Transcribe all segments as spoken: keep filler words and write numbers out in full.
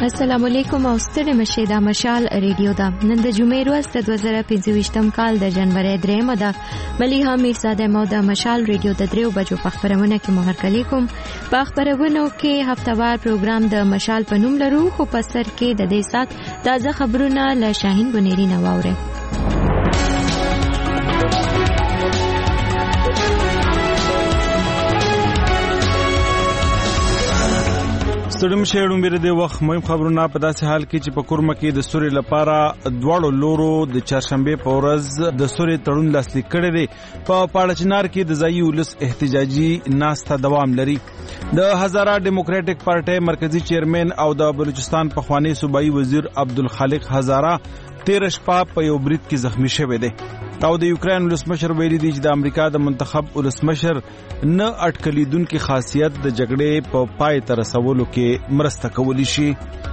السلام علیکم او ستړي مشه دا مشال ریډیو دا نن د جمعې ورځ د دوه زره پنځه ویشتم کال د جنوري درېمه ده مليحه میرزاده مو د مشال ریډیو د دریو بجو په خبرونه کې مهرکلی کوم په خبرونو کې هفتهوار پروګرام د مشال په نوم لرو خو په سر کې د دې سات تازه خبرونه له شاهین بنيري نواوره ستړم شهړم بیر د وخت مهم خبرونه په داسې حال کې چې په کورمه کې د سوري لپاره دواړو لورو د چهارشنبه په ورځ د سوري تړون لاسلیک کړی دی په پاړچنار کې د ځایي ولس احتجاجي ناسته دوام لري د هزاره ډیموکراټک پارټي مرکزی چیرمن او د بلوچستان پخوانی صوبایي وزیر عبدالخالق هزاره تیر شپه په یو برید کې زخمی شوی دی او د یوکرين ولسمشر ویلي دی چې د امریکا د منتخب ولسمشر نه اټکلیدونکو خاصیت د جګړې په پای تر رسولو کې مرسته کولی شي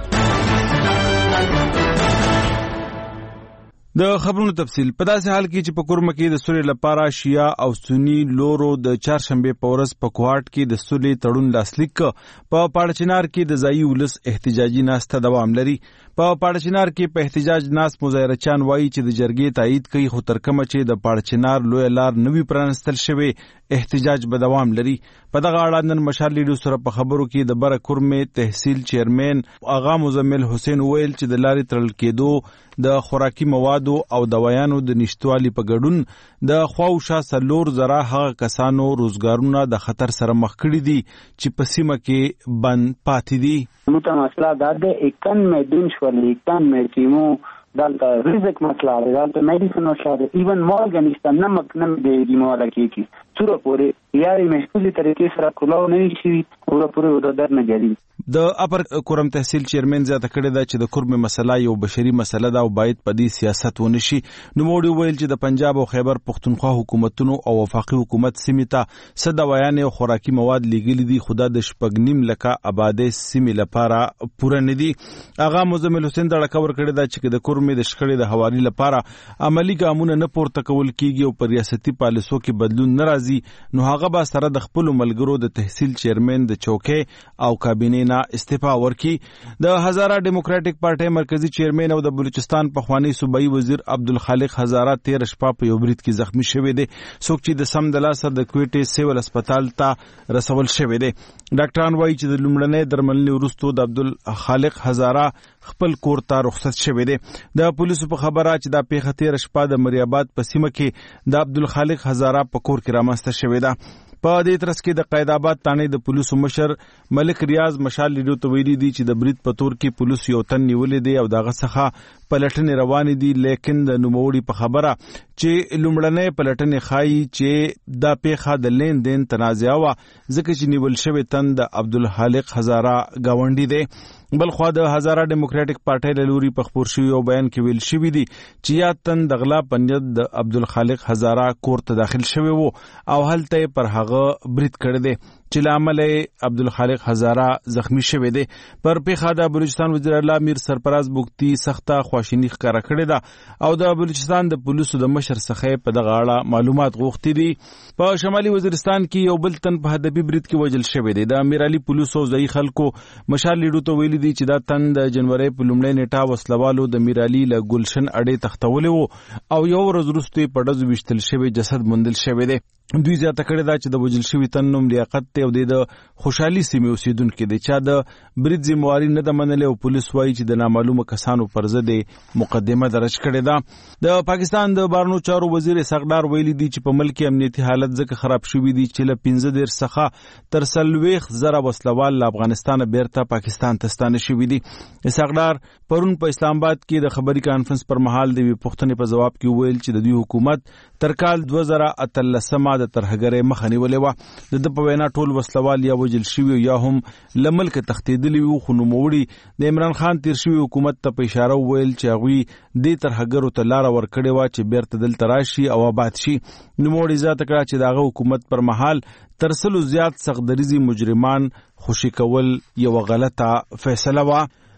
د خبرونو تفصیل په داسې حال کې چې په کورمه کې د سولې لپاره شیعه او سنی لورو د چهارشنبه په ورځ په کوهاټ کې د سولې تړون لاسلیک په پاړچنار کې د ځایي ولس احتجاجي ناسته دوام لري په پاړچنار کې په احتجاج ناس مظاهره چان وایي چې د جرګې تایید کوي خو تر کومه چې د پاړچنار لوی لار نوي پرانستل شوی احتجاج به دوام لري په دغه اړه نن مشال لیډو سره په خبرو کې د بره کورمه تحصیل چیرمن آغا مزمل حسین ویل چې د لارې تړل کېدو د خوراکي موادو او دوايانو د نشټوالي په ګډون د خواوشا سلور زره هغه کسانو روزګارونه د خطر سره مخ کړي دي چې په سیمه کې بند پاتې دي موږ مسله دا د اکن میدون شول اکن میتیمو دلته رزق مسله ده دلته میډیسن او شاده ایون مورګانیسټ نمک نم دی دیماله کې څوره پورې یاري مشکلي طریقې سره کلاو نه شي څوره پورې د در نه جدي د اپر کورم تحصیل چیرمن زیاته کړی دا چې د کورم مسله یو بشري مسله ده او باید په دې سیاست ونه شي نو موږ ویل چې د پنجاب او خیبر پختونخوا حکومتونو او وفاقي حکومت سیمه صد ویان او خوراکي مواد لیږلي دي خدا د شپګنیم لکه آباده سیمه لپاره پوره نه دي اغا مزمل حسین دا کور کړی دا چې د کورم د شخړې د حوالی لپاره عملی ګامونه نه پورته کول کیږي او پر ریاستي پالیسو کې بدلون نه راځي نو هغه به سره د خپل ملګرو د تحصیل چیرمن د چوکۍ او کابینې استعفا ورکي د هزاره ډیموکراټک پارټي مرکزی چیرمن او د بلوچستان پخوانی صوبایي وزیر عبدالخالق هزاره تیر شپه په یو برید کې زخمی شوی دی څوک چې د سم د لاسه د کوټې سیول هسپتال ته رسول شوی دی ډاکټران وایي چې د لومړنۍ درملنې وروسته د عبدالخالق هزاره خپل کور ته رخصت شوی دی د پولیسو په خبره چې د پیښه تیر شپه د مریاباد په سیمه کې د عبدالخالق هزاره په کور کې رامنځته شوی دی په دې ترڅ کې د قید آباد تانې د پولیسو مشر ملک ریاض مشال لیدو ته ویلي دي چې د برید په تور کې پولیس یو تن نیولې دی او دغه څخه پلټنې روانې دي لیکن د نوموړي په خبره چې لومړنۍ پلټنې ښایي چې دا پیښه د لین دین تنازعه وه ځکه چې نیول شوی تن د عبدالخالق هزاره ګاونډي دی بل خو د هزاره ډیموکراټک پارټي له لوري په خبر شوی او بیان کې ویل شوی دی چې یا تن د غلا پنځد د عبدالخالق هزاره کور ته داخل شوی وو او هلته پر هغه برید کړی دی چې لامل عبدالخالق هزاره زخمی شوی دی پر پیښه د بلوچستان وزیر اعلی میر سرپراز بوکتی سخته خواشینی ښکارا کړې ده او د بلوچستان د پولیسو د مشر څخه په دغه اړه معلومات غوښتي دي په شمالي وزیرستان کې یو بل تن په هدفي برید کې وژل شوی دی د امیر علي پولیسو ځای خلکو مشال لیډو ته ویلي دي چې دا تن د جنوري په لومړۍ نیټه وسلوالو د امیر علي له ګلشن اډې تختولې وو او یو ورځ وروسته په ډزو وشتل شوی جسد موندل شوی دی دوی زیاته کړی دا چې د وجل شوی تن نوم لیاقت ته او د خوشحالي سیمې اوسیدونکو دی چې د برید ذمہواری نه د منلې او پولیس وایي چې د نامعلومه کسانو پر ضد مقدمه درج کړې ده د پاکستان د بارنو چارو وزیر اسحاق ویلي دی چې په ملک امنیتي حالت ځکه خراب شوی دی چې له پنځه دېرش څخه تر څلوېښت زره وسلوال له افغانستان بیرته پاکستان ته ستانه شوي دي اسحاق پرون په اسلام آباد کې د خبري کانفرنس پر مهال د پوښتنې په جواب کې ویل چې د دوی حکومت تر کال دوه زره اتلسمه د ترهګرۍ مخه نیولې وه د ده په وینا ټول وسلوال یا وژل شوي یا هم له ملکه تښتېدلي وو خو نوموړي د عمران خان تیر شوي حکومت ته په اشاره وویل چې هغوی دې ترهګرو ته لاره ورکړې وه چې بیرته دلته راشي او آباد شي نوموړي زیاته کړه چې د هغه حکومت پر مهال تر سلو زیات سختدریزي مجرمان خوشي کول یوه غلطه فیصله وه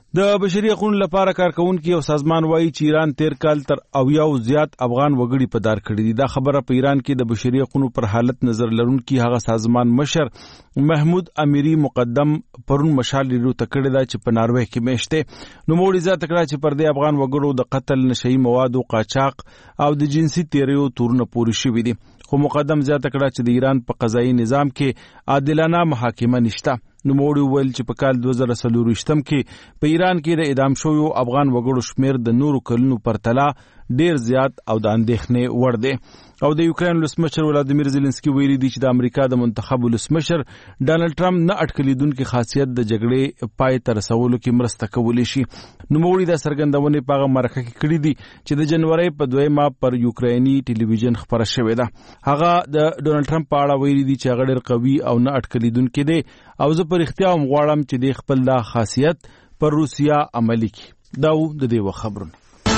د بشري حقوقو لپاره کارکونکو او سازمان وایي چې ایران تیر کال تر اویاو زیات افغان وګړي په دار کړي دي. دا خبره په ایران کې د بشري حقوقو پر حالت نظر لرونکي هغه سازمان مشر محمود امیری مقدم پرون مشال لرو تکړه دا چې په ناروې کې میشته. نو موړي ځا تکړه چې پر دې افغان وګړو د قتل، نشئی موادو قاچاق او د جنسي تیریو تورونه پوری شوې دي. خو مقدم ځا تکړه چې د ایران په قضایي نظام کې عادلانه محاکمه نشته. نو موړي ویل چې په کال دوه زره څلور ویشتم کې په ایران کې د اعدام شویو افغان وګړو شمیر د نورو کلونو پرتله ډیر زیات او د اندېښنې وړ دی. او د یوکرين ولسمشر ولادیمیر زيلنسکي ویلي دی چې د امریکا د منتخب ولسمشر ډانلډ ټرمپ نه اټکلیدونکو خاصیت د جګړې پای ته رسولو کې مرسته کولی شي. نو موړي د سرګندونې په هغه مرکه کې کړی دی چې د جنوري په دویمه پر یوکرینی ټلویزیون خبره شوې ده. هغه د ډونلډ ټرمپ په اړه ویلي دی چې هغه ډېر قوي او نه اټکلیدونکو دی او زه پر اختیار غواړم چې د خپل دا خاصیت پر روسیا عملی کړي. دا و د دې خبرونه.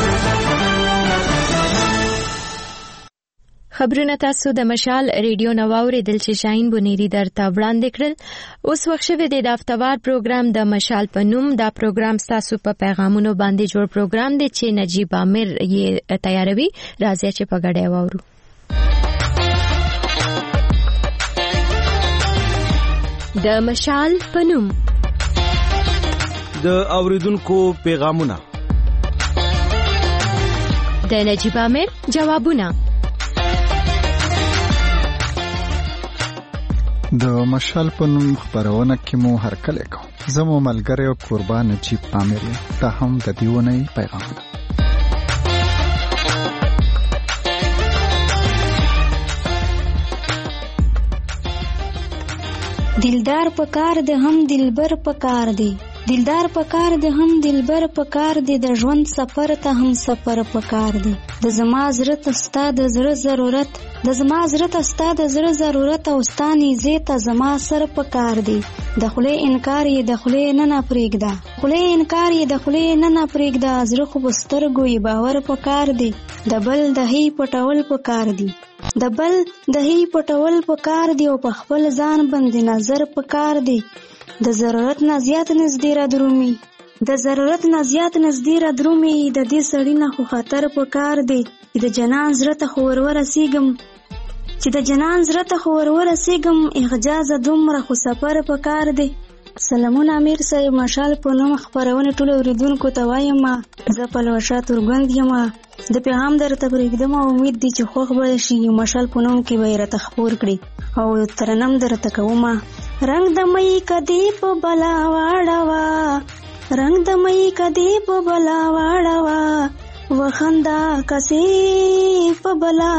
خبرونه تاسو د مشال ریډیو نواوري دل چې شاین بونيري درته وړاندې کړل. اوس وخت شوه د هفتوار پروګرام د مشال په نوم. دا پروګرام تاسو په پیغامونو باندې جوړ پروګرام دی چې نجیب عامر یې تیاروي. راځي چې په ګډه وورو. د مشال په نوم د اوریدونکو پیغامونه، د نجیب عامر جوابونه، د مشال په نوم خبرونه کې مو هرکله کوم. زمو ملګری او قربان نجیب عامر ته هم د دیونه پیغامونه. دلدار پکار دے هم دلبر پکار دے، دلدار پکار دے هم دلبر پکار دے، د ژوند سفر ته هم سفر پکار دے. د زما زړه ته ستا د زړه ضرورت، د زما زړه ته ستا د زړه ضرورت او ستا نيزې ته زما سر پکار دے. د خولې انکار یې د خولې نه نه پرېږده، خولې انکار یې د خولې نه نه پرېږده. زړه خو په سترګو یې باور پکار دے. د بل دهی پټول پکار دي، د بل دهی پټول پکار دي او په خپل ځان باندې نظر پکار دي. د ضرورت نه زیات نږدې را درومي، د ضرورت نه زیات نږدې را درومي. د دې سړی نه خو خطر پکار دی چې د جنان زړه ته خو ور ورسېږم، چې د جنان زړه ته خو ور ورسېږم. احجاز دومره خو سفر پکار دی. سلامونه امیر صاحب، مشال په نوم خبرونه ټول اوریدونکو ته وایم. زه په لوشا تورګند یم. د پیغام درته پرېږدم او امید دي چې خوښ به شي. مشال په نوم کې به یې راته خپور کړي او ترنم درته کوم. رنگ د مې کدی په بلا واړوا، رنگ د مې کدی په بلا واړوا، وخندا کسي په بلا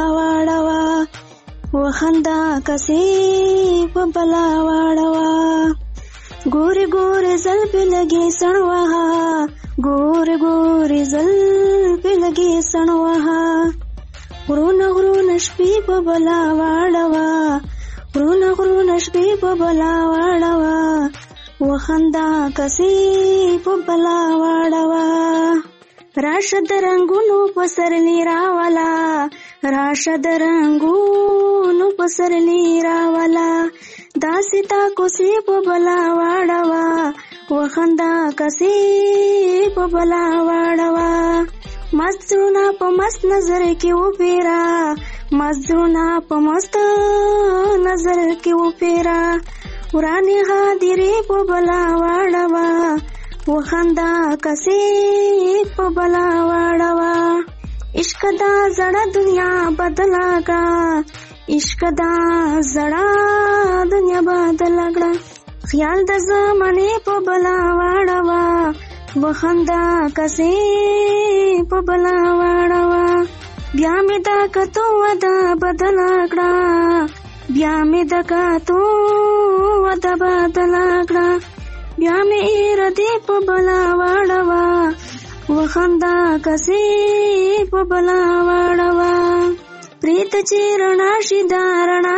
واړوا، وخندا کسي په بلا واړوا. ګور ګور زل په لګي سنوها، ګور ګور زل په لګي سنوها. غرونه غرونه شپې په بلا واړوا، غرونه غرونه شپې په بلا واړوا، وخندا کسي په بلا واړوا. راشد رنگونو پسرلی راوالا، راشد رنگونو پسرلی راوالا، داسې تا کوسي په بلا واړوا، وخندا کسي په بلا واړوا. مست زړونه په مست نظر کې وپیرا، مست زړونه په مست نظر کې وپیرا. ورانی غادرې په بلا واړوا، وخندا کسي په بلا واړوا. عشق دا زړه دنیا بدلا کړه، عشق دا زړه دنیا بدلا کړه. خیال د زمانه په بلا واړوا، وخندا کسي په بلا واړوا. بیا می دا کتو ودا بدلا کړه، بیا می دا کتو ودا بدلا کړه. بیا می اراده په بلا واړوا، وخندا کسي په بلا واړوا. پریت چې رڼا شي دا رڼا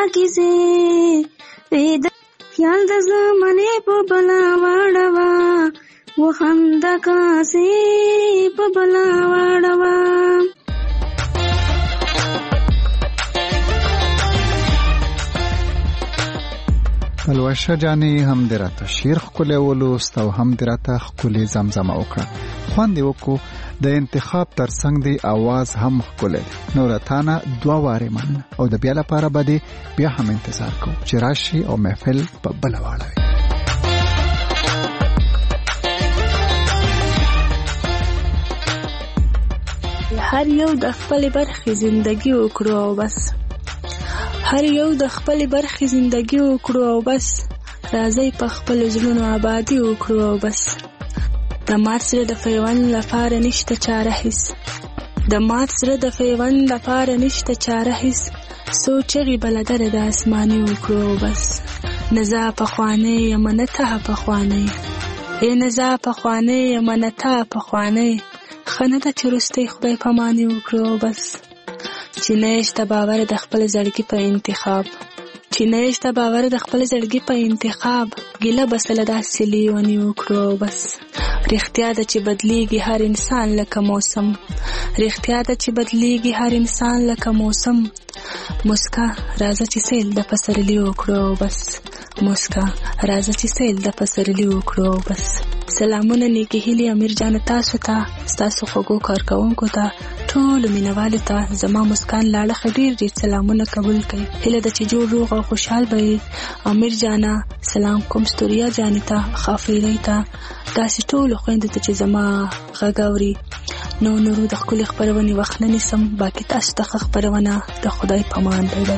کیسه پید، خیال د زمانه په بلا واړوا، وخندا کسي په بلا واړوا. پیوشه جانې هم دې راته شعر ښکلی ولوست او هم دې راته ښکلې زمزمه وکړه. خوند یې وکړو. د انتخاب تر څنګ دی आवाज هم ښکلی دی. نو له تا نه دوه وارې مننه او د بیا لپاره به دې بیا هم انتظار کوو چې راشي او محفل په بله واړوي. هر یو د خپل برخې زندگی وکړو او بس. هر یو د خپل برخې زندگی وکړو او بس. راځي په خپل زړونو آبادی وکړو او بس. د مات سره د پیوند لپاره نشته چاره هیڅ. د مات سره د پیوند لپاره نشته چاره هیڅ. سوچ غي بلدر د اسماني وکړو او بس. نزا په خوانه یمنته په خوانه. ای نزا په خوانه یمنته په خوانه. خنه د چرسته خدای پاماني وکړو بس. چې نشته باور د خپل زړګي په انتخاب. چې نشته باور د خپل زړګي په انتخاب. ګیله بسله داسې لیونی وکړو بس. رښتیا ده چې بدلیږي هر انسان لکه موسم. رښتیا ده چې بدلیږي هر انسان لکه موسم. مسکا راځه چې سیل د پسرلی وکړو بس. مسکا راځه چې سیل د پسرلی وکړو بس. سلامونه نیکی هیلی امیر جان تاسو ته، تاسو خوږو کارکونکو ته، ټول مینوالو ته زما مسکان لاړه ډیر ډیر سلامونه قبول کړئ. هله د چې جوړ روغ او خوشحال به امیر جانا. سلام کوم ستوریا جان ته، خافیری ته، تاسو ټول خويندو ته چې زما غاګوري. نو نورو د خپل خبرونه وخت نه نسم، باقي تاسو ته خبرونه د خدای په امان دی.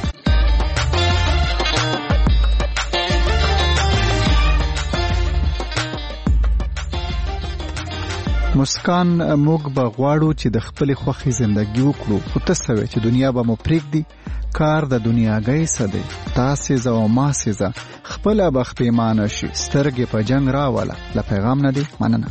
مسکان موږ به غواړو چې د خپل خوخي زندگی وکړو، خو تاسو چې دنیا به مو پرېږدي. کار د دنیاګۍ سده تاسو زو ما سزا خپل بخ پیمانه شي. سترګې په جنگ راواله. ل پیغام نه دی مننه.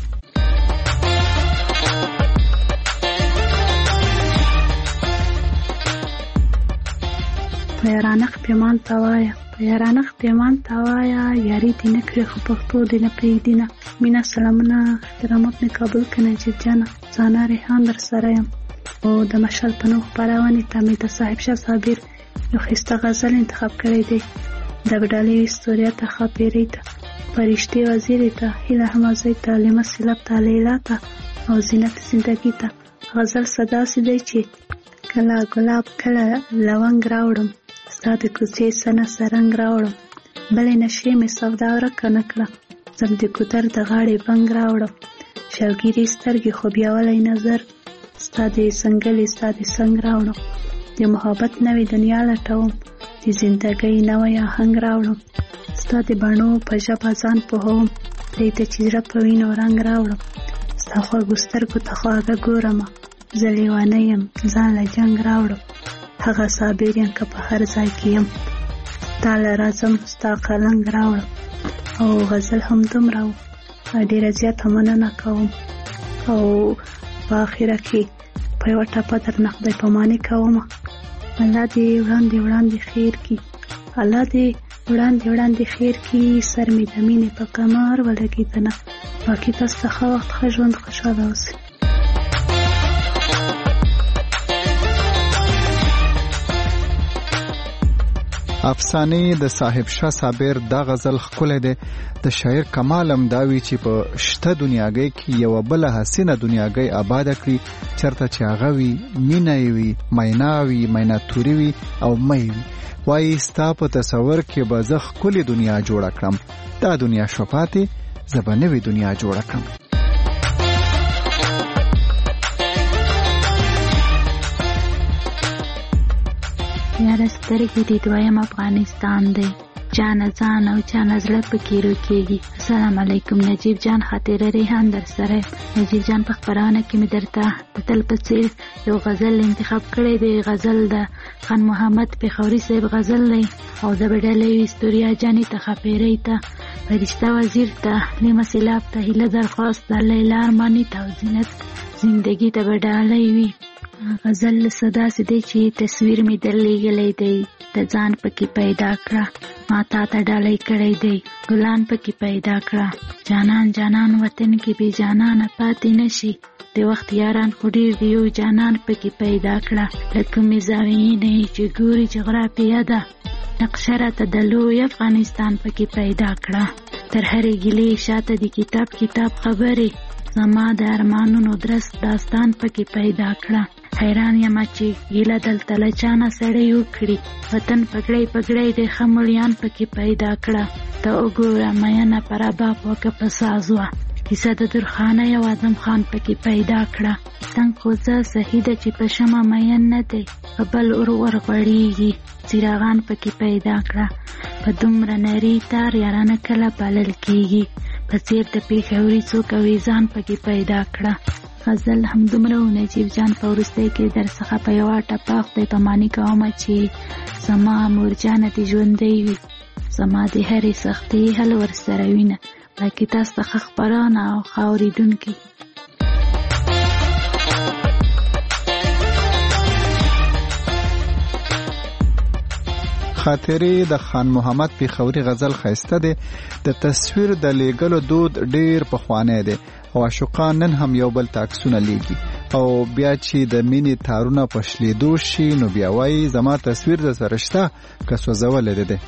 پیرانخ پیمان توایا پیرانخ پیمان توایا یاری دی نکړي خو پښتو دی نه پریږدي نه. مینا سلامونه احترامات نه قبول کنه چې جانا ځانا ریحان در سره یم او د مشال په نوم خبرونه ته د صاحب شاه صابر یو خسته غزل انتخاب کړی دی. د بډالې استوریا ته خاطرې ته، فرشتي وزیر ته، هله حمازه ته، لمه سلاب ته، لیلا ته او زینت زندگی ته. غزل صدا سي چې کله ګلاب کله لونګ راوړم، ستا د کوڅې سنه سرنګ راوړم. بلې نشې مې سودا ورکه نه کړه، زم د ګودر د غاړې بنګ راوړم. شوګیري سترګې خو بیا ولی نظر، ستا د سنګلې ستا د سنګ راوړم. د محبت نوې دنیا لټوم، د زندګۍ نوی آهنګ راوړم. ستا د بڼو په ژبه ځان پوهوم، دی ته چې زړه په وینو رنګ راوړم. ستا خوږو سترګو ته خواږه ګورمه، زه لیونی یم ځان له جنګ راوړم. هغه صابر یم که په هر ځای کې یم، ستا له راځم ستا قلنګ راوړم. او غزل هم دومره و، ډېره زیاته مننه کوم او په اخره کې په یوه ټپه درنه خدای پاماني کومه. الله دې وړاندې وړاندې خیر کړي، الله دې وړاندې وړاندې خیر کړي. سر مې د مینې په کمر ولګېدنه. باقي تاسو ته ښه وخت، ښه ژوند، خوشحاله اوسئ. افسانه د صاحب شاه صابر دا غزل خپل دی. د شاعر کمالم داوی چې په شته دنیاګۍ کې یو بل حسینه دنیاګۍ آباد کړي، چرته چې هغه وي مینه وي، مینا وي، مینا توري وي او مې وي. وایي ستا په تصور کې به زه ښکلې دنیا جوړه کړم، دا دنیا شفاتې زه به نوې دنیا جوړه کړم. یاره سترګې دې دویم افغانستان دی، جانه ځان او جانه زړه پکې روکېږي. السلام علیکم. نجیب جان خاطره ریحان در سره. نجیب جان په خبرونه کې مې درته د تل په څېر یو غزل انتخاب کړی دی. غزل د خان محمد پیښوري صاحب غزل دی او د بډالۍ استوریا جانې ته، خاپیرۍ ته، فرشته وزیر ته، لیمه سیلاب ته، هیله درخواست ته، لیلا ارماني ته او زینت زندگی ته بډالۍ وي. غزل صدا سي چې تصویر می درلېږلی دی، د ځان پکې پیدا کړه، ما تا ته ډالۍ کړی دی، ګلان پکې پیدا کړه. جانان جانان وطن کې بې جانانه پاتې نشي، د وخت یاران خو ډېر دی، یو جانان پکې پیدا کړه. له کومې زاویې نه چې ګوري جغرافیه ده، نقشه راته د لوی افغانستان پکې پیدا کړه. تر هرې ګیلې شاته د کتاب کتاب خبرې زما د ارمانونو درس داستان پکې پیدا کړه. حیران یم چې ګیله دلته له چانه سړی وکړي. وطن پګړی پګړی د ښه ملیان پکې پیدا کړه. ته وګوره مینه پر رباب وکه په ساز وه. کیسه د درخانه یو اعظم خان پکې پیدا کړه. څنګ خو زه صحیح ده چې په شمه مین نه دی، په بل اور ورغړېږي. څراغان پکې پیدا کړه. په دومره نري تار یارانه کله بلل کېږي. په څېر د پېښوري څوک اویزان پکې پیدا کړه. غزل همدومره و نجیب جان په وروستۍ کې در څخه په یوه ټپه خدای پاماني کومه چې زما مورجانه دې ژوندی وي، زما د هرې سختۍ حل ورسره وینه. بلکې تاسو ته ښه خپرونه او ښه اورېدونکي. خاطرې د خان محمد پیښوري غزل ښایسته دی. د تصویر د لیږلو دود ډیر پخوانی دی او عاشقان نن هم یو بل ته عکسونه لیږي، او بیا چې د مینې تارونه په شلیدو شي نو بیا وایي زما تصویر د سره شته که سوځولی دی.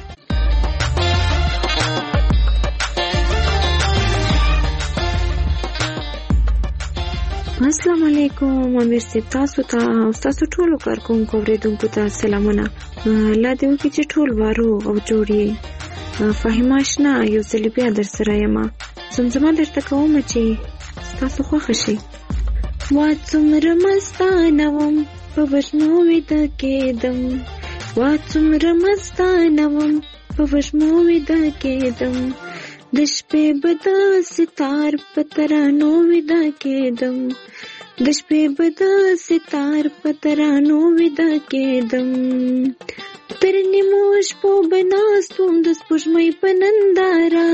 السلام علیکم امیر صاحب، تاسو ته او تاسو ټولو کارکونکو اورېدونکو ته سلامونه. الله دې وکړي چې ټول روغ او جوړ یې. فهیمه اشنا یو ځل بیا در سره یم. زمزمه درته کوم چې ستاسو خوښه شي. وا څومره مستانه وم په وږمو ویده کېدم، وا څومره مستانه وم په وږمو ویده کېدم، د شپې به د ستار په ترانو ویده کېدم، د شپې به د ستار په ترانو ویده کېدم، تر نیمو شپو به ناست وم د سپوږمۍ په ننداره،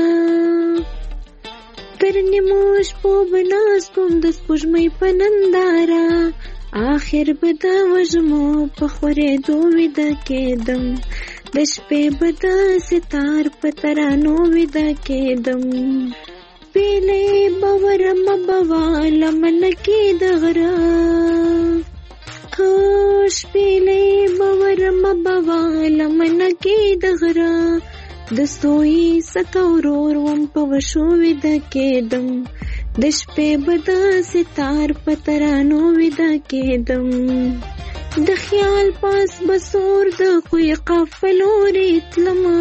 تر نیمو شپو به ناست وم د سپوږمۍ په ننداره، آخر به د وږمو په خورېدو ویده کېدم، د شپې به د ستار په ترانو ویده کېدم، پیلې به ورمه بواله منکې د غره، کاش پیلې به ورمه بواله منکې د غره، د سوی سکه ورور وم په وشو ویده کېدم، د شپې به د ستار په ترانو ویده کېدم، د خیال پاس بسور د خوی قافلو ریتلما،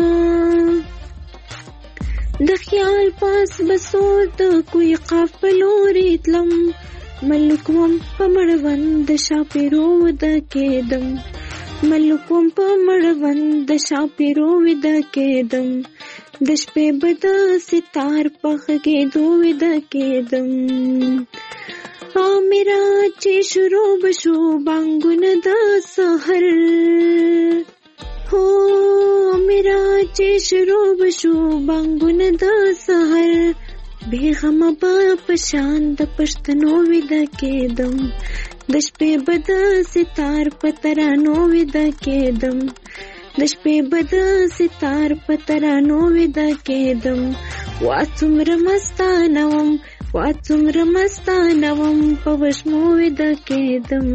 د خیال پاس بسور د کوی قافلو ریتلم، ملک وم په مړوند د شاپیرو ویده کېدم، ملک وم په مړوند د شاپیرو ویده کېدم، د شپې به د ستار په غږېدو ویده کېدم، میرا چې شروع بشو بانګونه د سحر، هو میرا چې شروع بشو بانګونه د سحر، بیغمه به په شان د پښتنو ویده کېدم، د شپې به د ستار په ترانو ویده کېدم، د شپې به د ستار په ترانو ویده کېدم، وا څومره مستانه وم، وا څومره مستانه وم په وږمو ویده کېدم.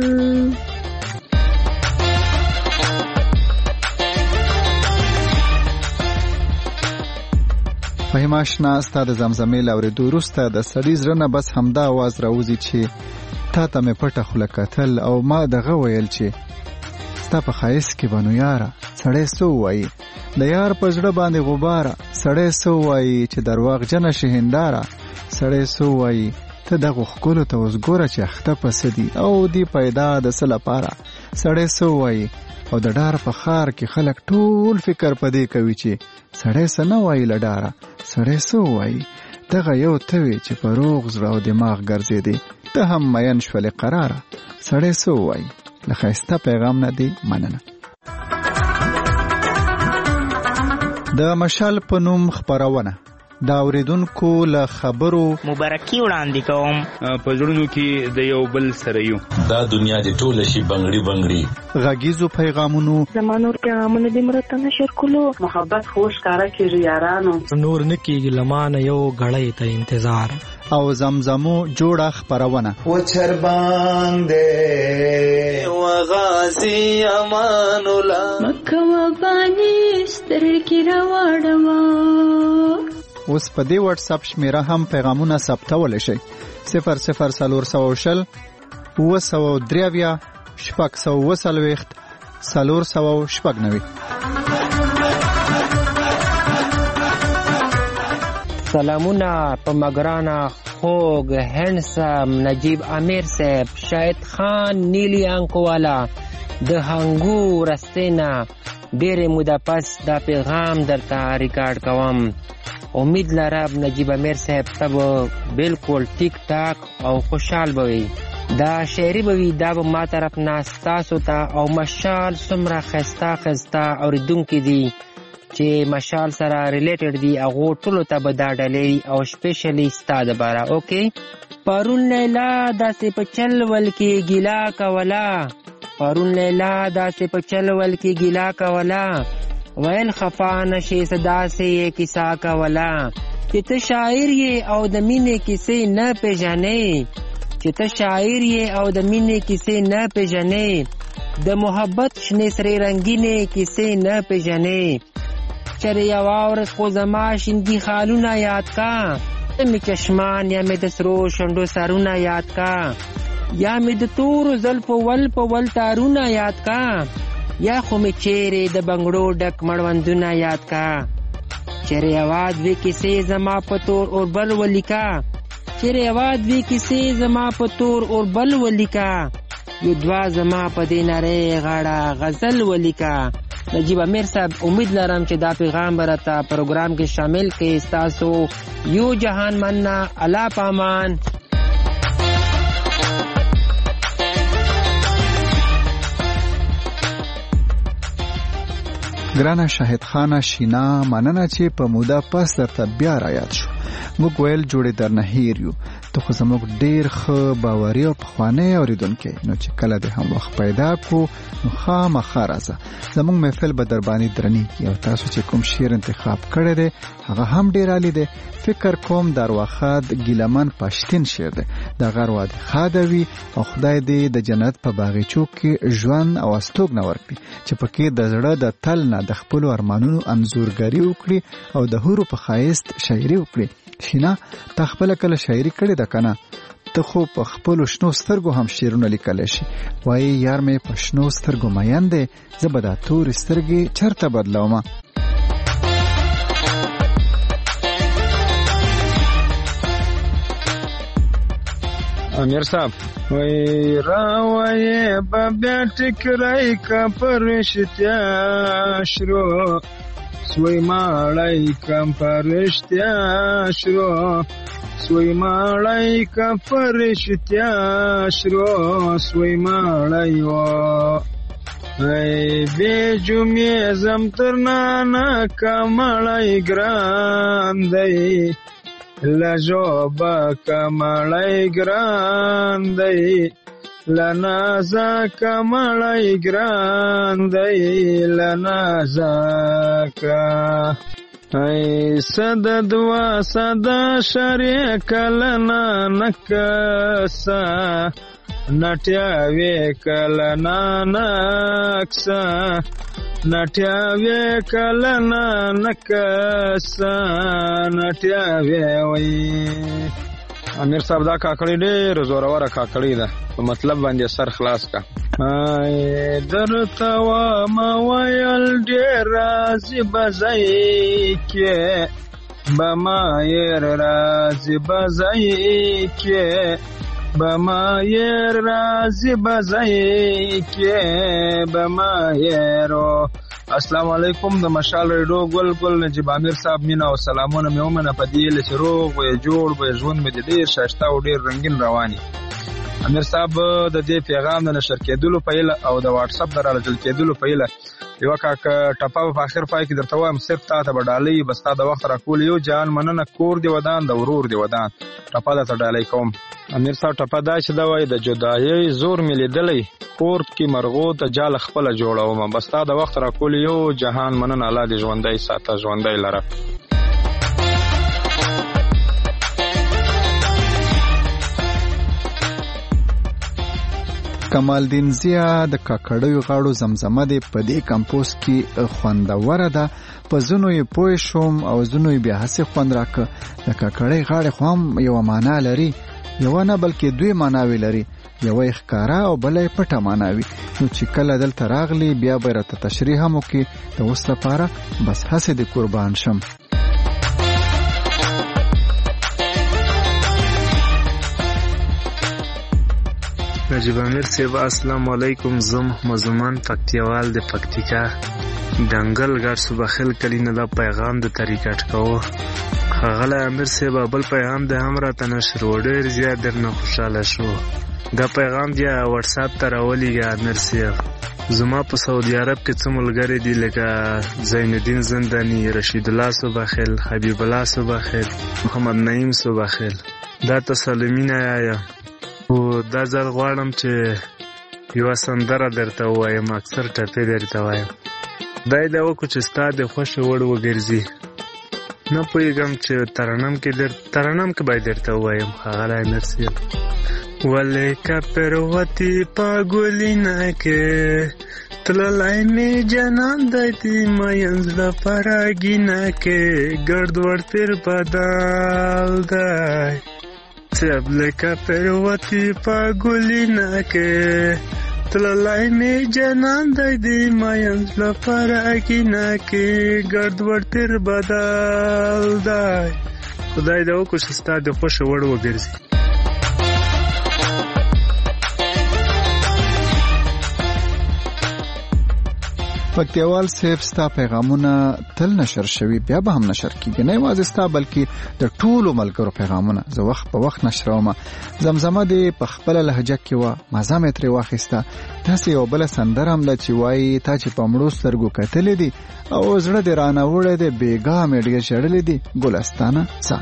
فهیمه اشنا ستا د زمزمې له اورېدو وروسته د سړي زړه نه بس همدا اواز راوځي چې تا ته مې پټه خوله کتل او ما دغه ویل چې ستا په ښایست کې به نو یاره سړی څه ووایي، د یار په زړه باندې غباره سړی څه ووایي چې درواغجنه شي هنداره، سړی څه ووایي ته دغو ښکلو ته اوس ګوره چې اخته پسه دي او دی پیدا د څه لپاره، سړی څه ووایي او د ډار په ښار کې خلک ټول فکر په دې کوي چې سړی څه نه وایي له ډاره، سړی څه ووایي دغه یو ته وې چې په روغ زړه او دماغ ګرځېدې ته هم مین شولې قراره، سړی څه ووایي. له ښایسته پیغام نه دی مننه. د مشال په نوم خپرونه دا اوریدونکو له خبرو مبارکي وړاندې کوم، په زړونو کې د یو بل سره یو، دا دنیا دې ټوله شي بنګړي بنګړي، غږیزو پیغامونو زمانور پیغامونه دې مرته نشر کولو، محبت خوش کارا کېږي یارانو، نور نکېږي لمانه یو غړی ته انتظار، او زمزمو جوړه خپرونه و چر باندې و غازی امان الله مکه و بانی کې راوړما. اوس په دې واتس اپ شمیره هم پیغامونه ثبتولی شئ. صفر صفر څلور سوه شل اوه سوه درې اویا شپږ سوه اوه څلوېښت څلور سوه شپږ نوي. سلامونه په مګرانه خوږ هینډسم نجیب امیر صاحب، شاهد خان نیلی انکوالا د هنګو رستینا، ډېرې موده پس دا پیغام درته ریکارډ کوم. امید لرم نجیب امیر صاحب ته به بالکل ټیک ټاک او خوشحال به وي. دا شاعري به وي، دا به ما طرف نه ستاسو ته او مشال څومره ښایسته ښایسته اورېدونکي دي چې مشال سره ریلیټډ دي، هغو ټولو ته به دا ډالۍ او سپیشلی ستا دپاره. اوکې. پرون لیلا داسې په چل ول کې ګیلا کوله، پرون لیلا داسې په چل ول کې ګیلا کوله، ویل خفا نشي صدا سے یہ کیسا کولا، چې ته شاعر یې او د مینې کیسې نه پیژنې، چې ته شاعر یې او د مینې کیسې نه پیژنې، د محبت شنې سرې رنګینې کیسې نه پیژنې. چرې یوه ورځ خو زما شیندي خالونه یاد کا، مې چشمان یا مې د سرو شونډو سرونه یاد کا، یا مې د تورو زلفو ول په ول تارونه یاد کا، یا خو مې چیرې د بنګړو ډک مړوندونه یاد کا. چیرې یواد وی کیسې زما په تور اور بل ولیکا، چیرې یواد وی کیسې زما په تور اور بل ولیکا، یو دوا زما په دې نری غاړه غزل ولیکا. نجیب امیر صاحب، امید لرم چې دا پیغام برته پروګرام کې شامل کړئ. ستاسو یو جهان مننه. الله پامان. ګرانه شاهد خانه شینا، مننه چې په موده پس درته بیا را یاد شو. موږ ویل جوړې درنه هیر یو، ته خو زموږ ډېر ښه باوري او پخوانی اورېدونکی، نو چې کله دې هم وخت پیدا کړو نو خامخا راځه، زموږ محفل به در باندې درنیږي. او تاسو چې کوم شعر انتخاب کړی دی هغه هم ډېر عالي دی. فکر کوم د ارواښاد ګیلمن پښتین شعر دی. دغه اروا دې ښاده وي او خدای دې د جنت په باغچو کې ژوند او استوګنه ورکړي، چې پکې د زړه د تل نه د خپلو ارمانونو انځورګري وکړي او د حورو په ښایست شاعري وکړي. شینا، تا خپله کله شاعري کړې ده که نه؟ ته خو په خپلو شنو سترګو هم شعرونه لیکلی شي. وایي یار مې په شنو سترګو مین دی، زه به دا تورې سترګې چرته بدلومه. امیر صاحب وای راوایې به بیا ټکرای کا پرشتیا شروع، سوی ماړی کم پرشتیا شروع، سوی ماړی کم پرشتیا شروع، سوی ماړی و ای بی جمعې زم تر نانا کمړی ګران دی، لجوبا کمړی ګران دی، لنازا کمړی ګران دی، لنازا کا ای صد دوا صدا شریک لنا نکسا، نټیاوی کلنا نکسا، نټیاوی کلنا نکسا، نټیاوی وی. امیر صاحب دا کاکړی ډېر زوروره کاکړی ده، په مطلب باندې سر خلاص کا. درته واما ویل ډېر راځي بځای کې، بمایر راځي بځای کې، بمایر راځي بځای کې، بمایرو. السلام علیکم. د مشال ریډیو ګل ګل نجیب امیر صاحب مینا او سلامونه مې ومنه په دې چې روغ وې جوړ وې ژوند مې ډېر ښایسته او ډېر رنگین رواني. امیر صاحب د دې پیغام د نشر کېدلو په هیله او د واتس اپ د راجل کېدلو په هیله یو کاک ټپه په اخر پای کې درته وایم، صرف تا ته به ډالۍ بس تا د وخت راکول. یو جان مننه، کور دی ودان د ورور دی ودان، ټپه درته ډالۍ کوم. امیر صاحب ټپه دا چې دا وایي د جدایۍ زور مې لیدلی، کور کې مرغو ته جال خپله جوړوم، بس تا د وخت راکول. یو جهان مننه، الله دې ژوندی ساته، ژوندی لره. کمال دین زیا د کاکړیو غاړو زمزمه د پدې کمپوز کې خوندوره ده په زونو یې پوه شوم او زونو یې بیا هسې خوند راکه د کاکړۍ غاړې خو هم یوه معنا لري یوه نه بلکې دوی معناوې لري یوه یې ښکاره او بله یې پټه معنا وي نو چې کله دلته راغلي بیا به یې راته تشریح هم وکړي د اوس لپاره بس هسې د قربان شم. نجیب امیر صاحب السلام علیکم. زم مزمان پکتیوال د پکتیکا دنګل ګډ صوبخیل کلی نه دا پیغام د طریقټ کوو ښاغلی امیر صاحب بل پیغام د هم راته نشر و ډېر زیات درنه خوشحاله شو. دا پیغام بیا واتساپ ته راولېږه امیر صاحب. زما په سعودي عرب کې څه ملګري دي لکه زین الدین زنداني، رشید الله صوبخیل، حبیب الله صوبخیل، محمد نعیم صوبخیل. دا تسلیمینه یا او دا ځل غواړم چې یوه سندره درته ووایم اکثر ټپې درته وایم. دا یې دا وکړو چې ستا د خوښې وړ وګرځي. نه پوهېږم چې ترنم کې در ترنم کې باید درته ووایم ښاغلی امیر صاحب. ولې که پروتې په ګلینه کې تللی مې جانان دی د مین زړه په راګینه کې ګرد ور پیر بدل دی صاحب لکه پروتې په ګلینه کې تللی مې جانان دی د مین زړه په راګینه کې ګرد ور پیر بدل دی. خدای دې وکړو چې ستا د خوښې وړ وګرځي. پکتیوال صاحب ستا پیغامونه تل نشر شوي بیا به هم نشر کیږي نه یوازې ستا بلکې د ټولو ملګرو پیغامونه زه وخت په وخت نشرومه. زمزمه دې په خپله لهجه کې وه مزه مې ترې واخیسته. داسې یوه بله سندره هم ده چې وایي تا چې په مړو سترګو کتلې دي او زړه دې رانه وړی دی بېګاه مې ډېر ژړلې دي ګلستانه سار.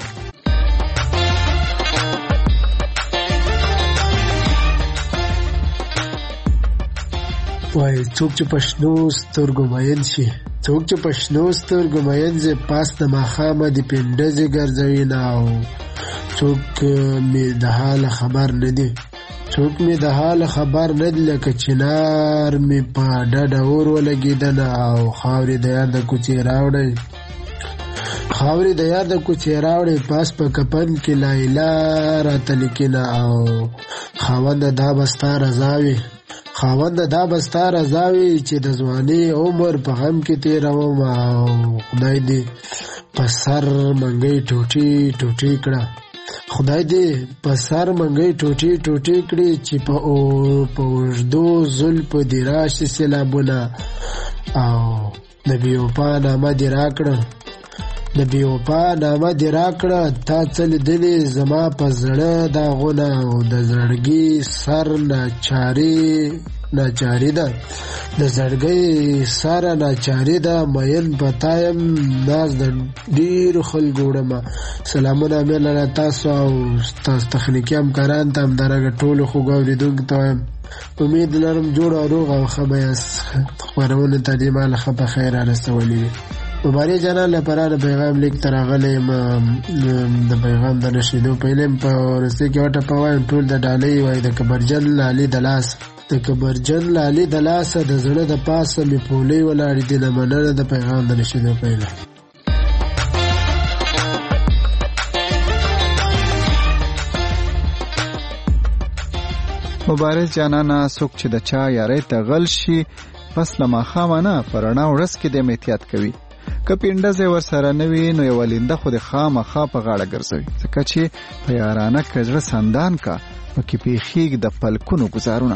وای څوک چې پښنو سترګو مین شي څوک چې پښنو سترګو مین زه پاس د ماښامه د پنډزې ګرځوي نه او څوک مې د حال خبر نه دی څوک مې د حال خبر نه دی لکه چنار مې په ډډه اور ولګېده نه او خاورې د یار د کوڅې راوړی خاورې د یار د کوڅې راوړی پاس په کفن کې لایلا راته لیکي نه او خاونده دا به ستا رضا وي خاونده دا به ستا رضا وي چې د ځوانۍ عمر په غم کې تېروم او خدای دې په سر منګۍ ټوټې ټوټې کړه خدای دې په سر منګۍ ټوټې ټوټې کړي چې په اوږدو زلفو دې راشي سیلابونه او د بېوفا نامه دې راکړه د بېوفا نامه دې راکړه تا څه لیدلې زما په زړه داغونه او د زړګي سر ناچاري ناچاري ده د زړګي سره ناچاري ده مین پتایم ناز د ډېرو خلکو وړمه. سلامونه مې تاسو او تاسو تخنیکي همکاران ته همدارنګه ټولو خوږو اورېدونکو ته وایم امید لرم جوړ او روغ او ښه به یاست. خپرونې ته دې ما له ښه په خیر رارسولي وي. مبارک جانان لپاره د پیغام لیک ته راغلی یم د پیغام د نشریدو پهلې په وروستۍ کې وټه په وایم ټول د ډالۍ وایي د کبرجن لالي د لاس د کبرجن لالي د لاسه د زړه د پاسه مې پولۍ ولاړې دي نه مننه د پیغام د نشریدو پهله. مبارک جانانا څوک چې د چا یارۍ ته غل شي پس له ماښامه نه په رڼا ورځ کې د احتیاط کوي. که پینډزې ورسره نه وي نو یوه لینده خو د خامخا په غاړه ګرځوي ځکه چې په یارانه که زړه سندان کا پکې پیښیږي د پلکونو ګزارونه.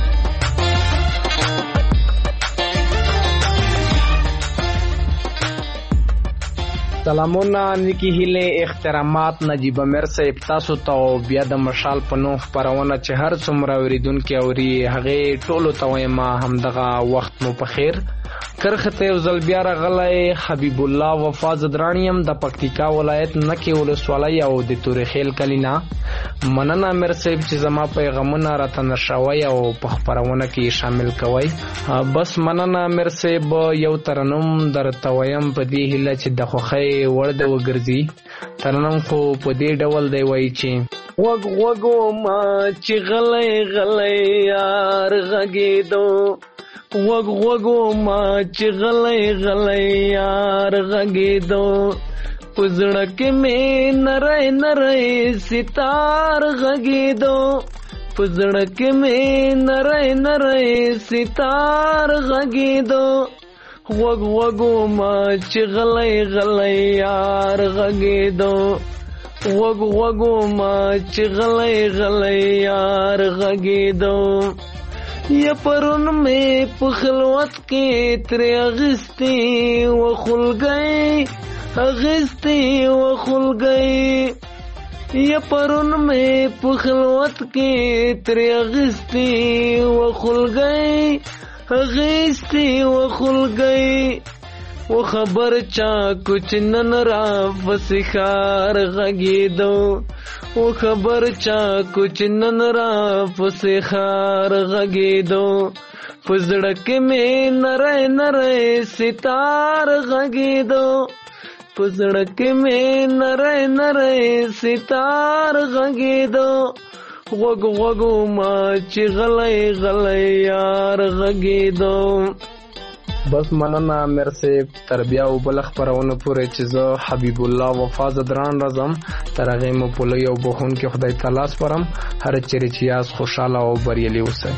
سلامونه نیکی هیله احترامات نجیب امیر صاحب تاسو ته بیا د مشال په نوم خپرونه چې هر څومره اوریدونکي اوري هغې ټولو ته وایم همدغه وخت مو په خیر. کرخته یو ځل بیا راغلی حبیب الله وفا زدرانیم د پکتیکا ولایت نکې ولسوالۍ او د تورخیل کلي نه. مننه امیر صاحب چې زما پیغامونه راته نشروئ او په خپرونه کې شامل کوئ. بس مننه امیر صاحب، یو ترنم درته وایم په دې هیله چې د خوښۍ وړ د وګرځي. ترنم خو په دې ډول دی وایي چې وګ وګو ما چې غلی غلی یار غږېدو، وګ وګو ما چې غلی غلی یار غږېدو، په زړه کې مې نری نری ستار غږېدو، په زړه کې مې نری نری ستار غږېدو، وګ وګو ما چې غلی غلی یار غږېدو، وګ وګو ما چې غلی غلی یار غږېدو. یا پرون میں پخلوت کے ترے اغسطی و خل گئی، اغسطی و خل گئی، یا پرون میں پخلوت کے ترے اغسطی و خل گئی، اغسطی و خل گئی، وہ خبر چا کچھ نن را فسخار غږېدو، وہ خبر چا کچھ نن را فسخار غږېدو، په زړه کې مې نری نری ستار غږېدو، په زړه کې مې نری نری ستار غږېدو، غوږ غوږو ما چې غلی غلی یار غږېدو. بس مننه امیر صاحب، تر بیا او بل خپرونه پورې چې زه حبیب الله وفا زدران راځم، تر هغې مو په لوی او بخښونکي خدای تعالی سپارم. هر چیرې چې یاست خوشحاله او بریالي اوسئ.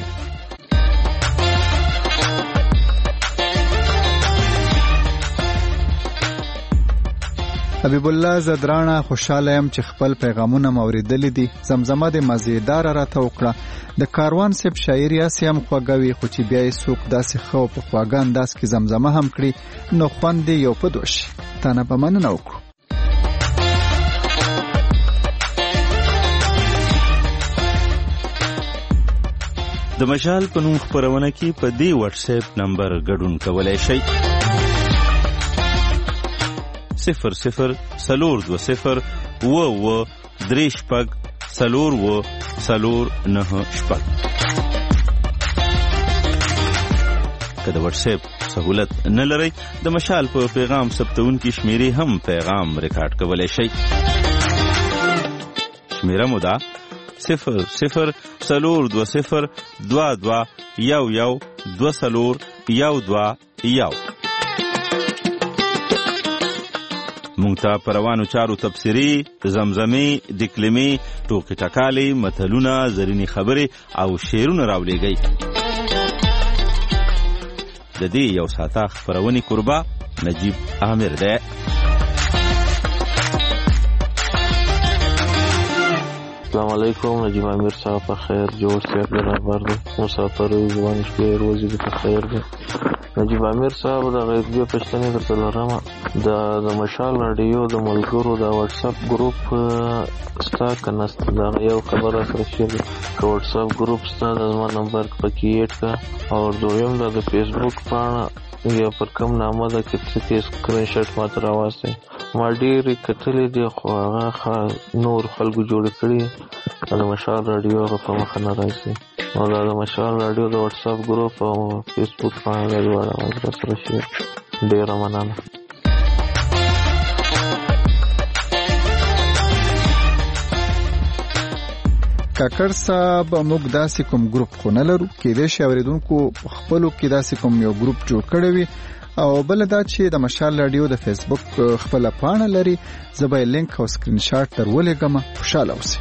حبیب الله زدرانه، خوشاله یم چې خپل پیغامونه موریدلی دي. زمزمه د مزیدار راته وکړه. د کاروان صاحب شاعري اسې هم خوږوي، خو چې بیا یې څوک داسې ښه او په خواږه انداز کې زمزمه هم کړي نو خوند یې یو په دوه شي. تا نه به مننه وکړو. د مشال په نوم خپرونه کې په دې واتس اپ نمبر ګډون کولی شئ: صفر صفر سلور دو صفر و و درې شپږ سلور و سلور نه شپږ. که د واتس اپ سهولت نه لرئ، د مشال په پیغام ثبتونکي شمیرې هم پیغام ریکارډ کولی شئ. شمیره مو ده صفر صفر سلور دو صفر دوا دوا یو یو دو سلور یو دوا یو. مونږ ته په روانو چارو تبصرې، زمزمې، دکلمې، ټوکې ټکالې، متلونه، زرینې خبرې او شعرونه راولېږئ. د دې یو ساعته خپرونې کوربه نجیب عامر دی. السلام علیکم، نجیب عامر صاحب په خیر جوړ صحت برابر دی. مسافر یو ځوان شپې روزي دې په خیر دی. نجیب عامر صاحب د غیبیه پښتنې درته لرمه. د د مشال راډیو د ملګرو د واتس اپ ګروپ ستا که نسته، دغه یو خبره سره شیر دی. که واتس اپ ګروپ ستا د زما نمبر پکې ایډ کړه. او دویم دا د فیسبوک پاڼه یا پر کوم نامه ده کې څه کې سکرین شاټ ماته راواستئ. ما ډېرې کتلې دي خو هغه نور خلکو جوړې کړي د مشال راډیو هغه په مخه نه راځي. نو دا د مشال راډیو د واتس اپ ګروپ او فیسبوک پاڼه دا دواړه مزره سره شیر. ډېره مننه. کاکړ صاحب، موږ داسې کوم ګروپ خو نه لرو. کېدای شي اورېدونکو خپلو کې داسې کوم یو ګروپ جوړ کړی وي. او بل دا چې د مشال راډیو د فیسبوک خپله پاڼه لري، زه به یې لینک او سکرین شاټ در ولېږم. خوشحاله اوسئ.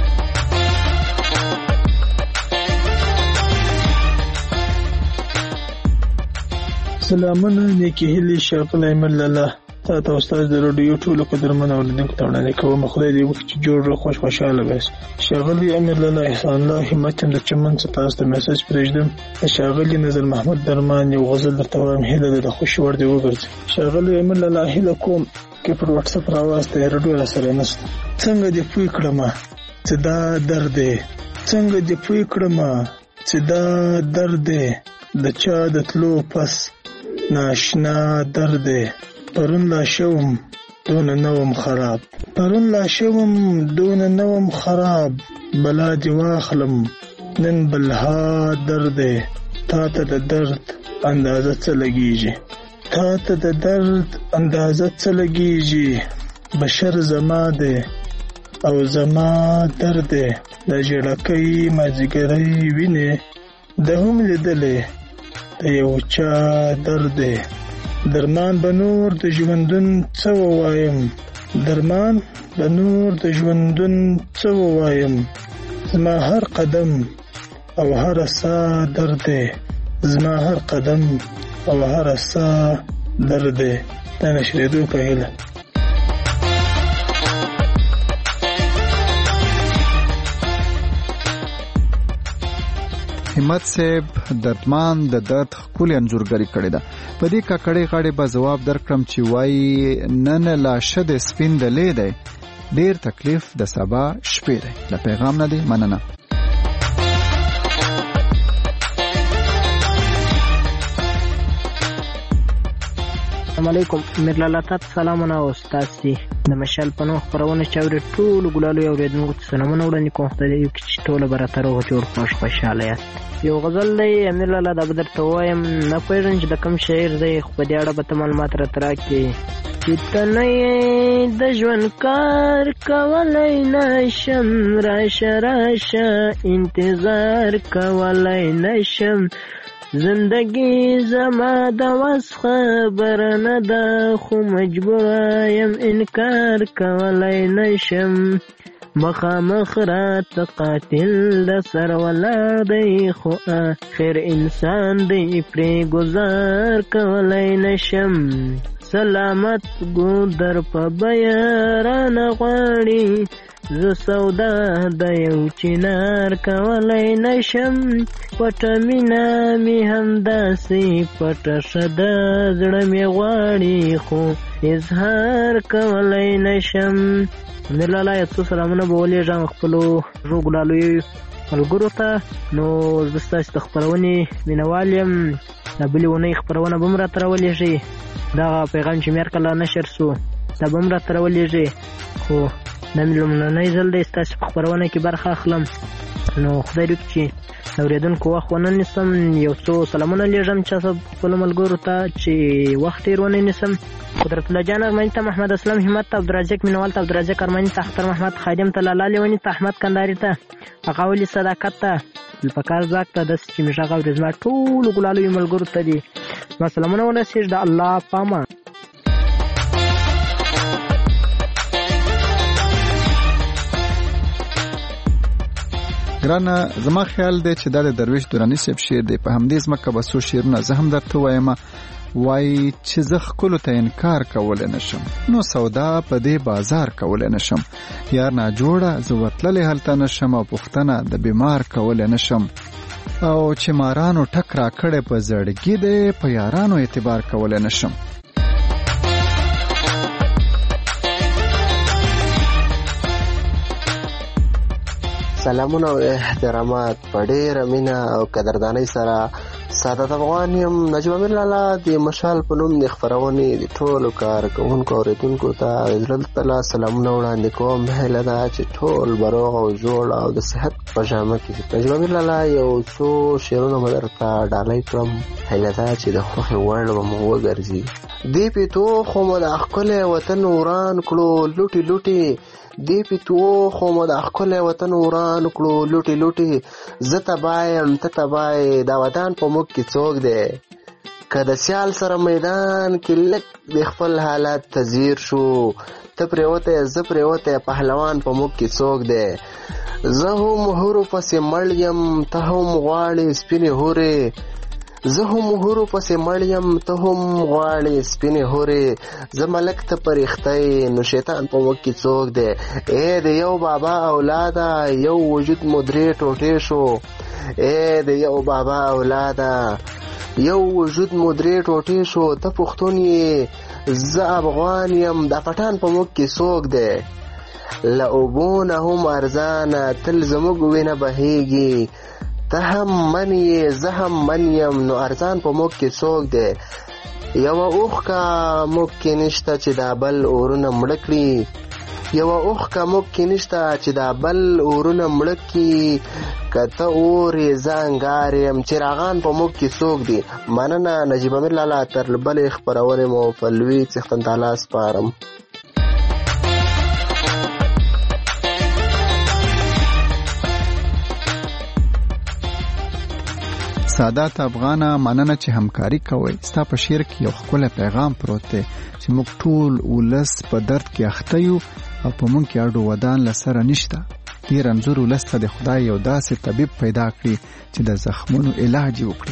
سلامونه، نیکې هیلې، ښاغلی ایمل لاله، تا ته استاد د راډیو ټولو قدرمنو اورېدونکو ته وړاندې کوم. خدای دې وکړي چې جوړ خوش خوشحاله وایاست. ښاغلی امیر لاله، احسان الله همت هم د چمن څخه تاسو ته میسج پرېږدم. د ښاغلي نظر محمد درمان یو غزل درته وایم، هیله ده د خوښي وړ دې وګرځي. ښاغلی امیر لاله، هیله کوم کې پر واتس اپ راواستئ، راډیو راسره نشته. څنګه دې پوه کړمه چې دا درد دی، څنګه دې پوه کړمه چې دا درد دی، د چا د تلو پس ناشنا درد پرون لا شوم دون نوم خراب پرون لا شوم دون نوم خراب بلا دی واخلم نن بلها درد تا ته د درد اندازه څه لګیږي تا ته د درد اندازه څه لګیږي بشر زما دی او زما درد د جړکۍ مازیګرۍ وینې د هم لیدلې د یو چا درد درمان به نور د ژوندون څه ووایم درمان به نور د ژوندون څه ووایم زما هر قدم او هر سا درد زما هر قدم او هر سا درد د نشریدو په هیله. همت صاحب دردمان د درد خپل انځورګری کړی ده. په دې ککړې غاړې به جواب درکړم چې وای نن لا شد سپین د لیدې ډیر تکلیف د سبا شپې ده. د پیغام نه دی مننه. السلام علیکم میرلالا تات سلامونه او ستاسي د مشال په نوم خبرونه چاوري ټول ګلالو یو ریدونکو ته سلامونه وړاندې کوم. خدای دې چې ټول براتر او جوړ خوش خوشاله یاست. یو غزل دی میرلالا د بدر ته وایم نه پېژنم چې د کوم شعر دی خو په دې اړه به معلومات راته راکړي چې تنه د ژوند کار کولای نشم راشه راشه انتظار کولای نشم زندگی زما د وس خبر نه ده خو مجبور یم انکار کولای نشم مخامخ رات قاتل د سر ولاړ دی خو آخر انسان دی پرې گزار کولای نشم سلامت گو در په بیا رانه غواړي زه سودا د یو چنار کولای نشم پټه مینا می همداسې پټه شده زړه مې غواړي خو اظهار کولای نشم. میرلالا یو څو سلامونه به ولېږم خپلو ژو ګلالویو ملګرو ته. نو زه ستاسې د خپرونې مینهوال یم. د بلې اونۍ خپرونه به هم راته راولېږئ. دغه پیغام چې مې هر کله نشر سو دا به هم راته راولېږئ. خو دا مې لومړنی ځل دی ستاسې په خپرونه کې برخه اخلم. نو خدای دې وکړي چې د اورېدونکو وخت ونه نیسم. یو څو سلامونه لېږم چې خپلو ملګرو ته چې وخت ډېر ونه نیسم. قدرت الله جان ارماني ته، محمد اسلام همت ته، عبدالرزاق مینوال ته، عبدالرزاق ارماني ته، اختر محمد خادم ته، لالا لیوني ته، احمد کنداري ته، اغاولي صداقت ته، الفکار زاک ته، داسې چې مې غږ اوري زما ټولو ګلالویو ملګرو ته دي زما سلامونه ورسېږي. د الله پامان. ګرانه زما خیال دی چې دا د درویش درانی صاحب شعر دی. په همدې ځمکه به څو شعرونه زه هم درته وایم. وای چې زه ښکلو ته انکار کولی نشم نو سودا په دې بازار کولی نشم. یار ناجوړه زه ورتللی هلته نشم او پوښتنه د بیمار کولی نشم. او چې مارانو ټک را کړی په زړګي دی په یارانو اعتبار کولی نشم. سلامونه او احترامات په ډېره مینه او قدردانۍ سره سعادت افغان یم. نجیب امیر لالا د مشال په نوم د خپرونې د ټولو کارکوونکو اورېدونکو ته زړه تله سلامونه وړاندې کوم. هیله ده چې ټول به روغ او جوړ او د صحت په جامه کې. نجیب امیر لالا یو څو شعرونه به درته ډالۍ کړم. هیله ده چې د خوښې وړ به مو وګرځي. دې پیتو خو مو د ښکلی وطن وران کړو لوټې لوټې دی پیتو خو مو د ښکلی وطن وران کړو لوټې لوټې زه تباه یم ته تباه یې دا وطن په موږ کې څوک دی که د سیال سره میدان کې لږ د خپل حالت ته ځیر شو ته پرېوتی زه پرېوتی پهلوان په موږ کې څوک دی زه هم هورو پسې مړ یم ته هم غواړې سپینې هورې زه هم هورو پسې مړ یم ته هم غواړې سپینې هورې زه ملک ته پرېښتی نو شیطان په موږ کې څوک دی ای د یو بابا اولاده یو وجود مو درې ټوټې شو ای د یو بابا اولاده یو وجود مو درې ټوټې شو ته پښتون یې زه افغان یم دا پټان په موږ کې څوک دی له اوبو نه هم ارزانه تل زموږ وینه بهیږي ته هم من یې زه هم من یم نو ارزان په موږ کې څوک دی یوه اوښکه موږ کې نشته چې دا بل اورونه مړه کړي یوه اوښکه موږ کې نشته چې دا بل اورونه مړه کړي که ته اور یې زه انګار یم چراغان په موږ کې څوک دي مننه نجیب امیر لالا تر بلې خپرونې مو په لوی څښتن تعالی سپارم. سادات افغانه مننه چې همکاري کوئ. ستا په شعر کې یو ښکلی پیغام پروت دی چې موږ ټول ولس په درد کې اخته یو او په موږ کې اډو ودان له سره نشته. دې رنځور ولس ته د خدای یو داسې طبیب پیدا کړي چې د زخمونو علاج یې وکړي.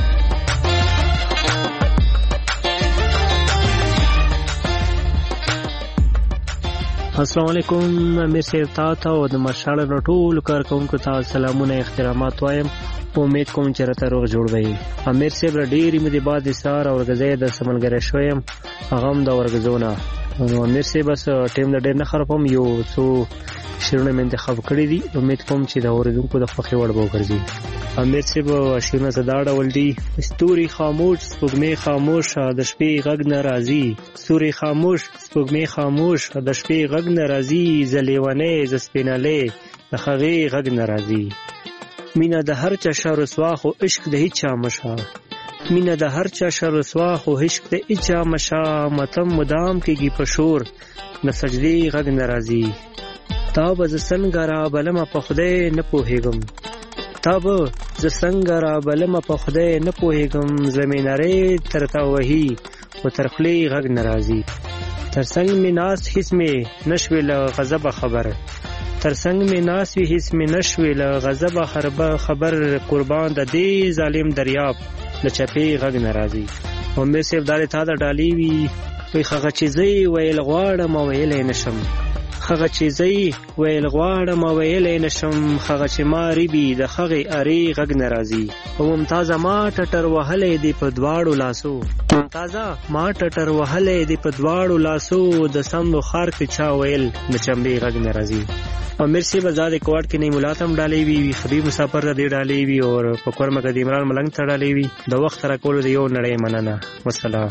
السلام علیکم امیر صاحب تاسو او د مشال ټولو کارکونکو ته سلامونه احترامات وایم. امید کوم چې راته روغ جوړ وي. امیر صاحب ډېرې مې د بعد سار او ورګزې د سملګری شویم هغه هم د ورګزونه. نو امیر صاحب بس ټیم د ډېر نه خرابم یو څو شعرونه مې انتخاب کړي دي. امید کوم چې د اوریدونکو د خوښې وړ به وګرځي. امیر صاحب شعرونه زدا ډول دي. ستوري خاموش سپوږمۍ خاموش د شپې غږ نه راځي. ستوري خاموش سپوږمۍ خاموش د شپې غږ نه راځي. زه لیونۍ زه سپینالی د هغې غږ نه راځي. مینه د هر چا شر رسوا خو عشق د هیچ چا مشه. مینه د هر چا شر رسوا خو عشق د هیچ چا مشه. ماتم مدام کېږي په شور د سجدې غږ نه راځي. تا به زه څنګه رابلمه په خدای نه پوهېږم. تا به زه څنګه رابلمه په خدای نه پوهېږم. زمینارې تر تا وهي خو تر خولې غږ نه راځي. تر څنګ مې ناست هېڅ مې نه شوې له غضبه خبر. تر څنګ مې ناست وي هېڅ مې نه شوې له غضبه خبر. قربان د دې ظالم دریاب له چپې غږ نه راځي. امیر صاحب دا د تا د ډالۍ وي. وایي هغه چې زه یې ویل غواړم ویلی نه شم. هغه چې زه یې ویل غواړم ویلی نه شم. هغه چې ما ریبي د هغې ارې غږ نه راځي. او ممتازه ما ټټر وهلی دی په دواړو لاسو. ممتازه ما ټټر وهلی دی په دواړو لاسو. د سمو ښار کې چا ویل د چمبې غږ نه راځي. امیر صاحب آزاد کوارټ کې نه ملات هم ډالۍ وي. خبیب مسافر ته دې ډالۍ وي او په کورمه کې د عمران ملنګ ته ډالۍ وي. د وخت راکولو د یو نړۍ مننه. والسلام.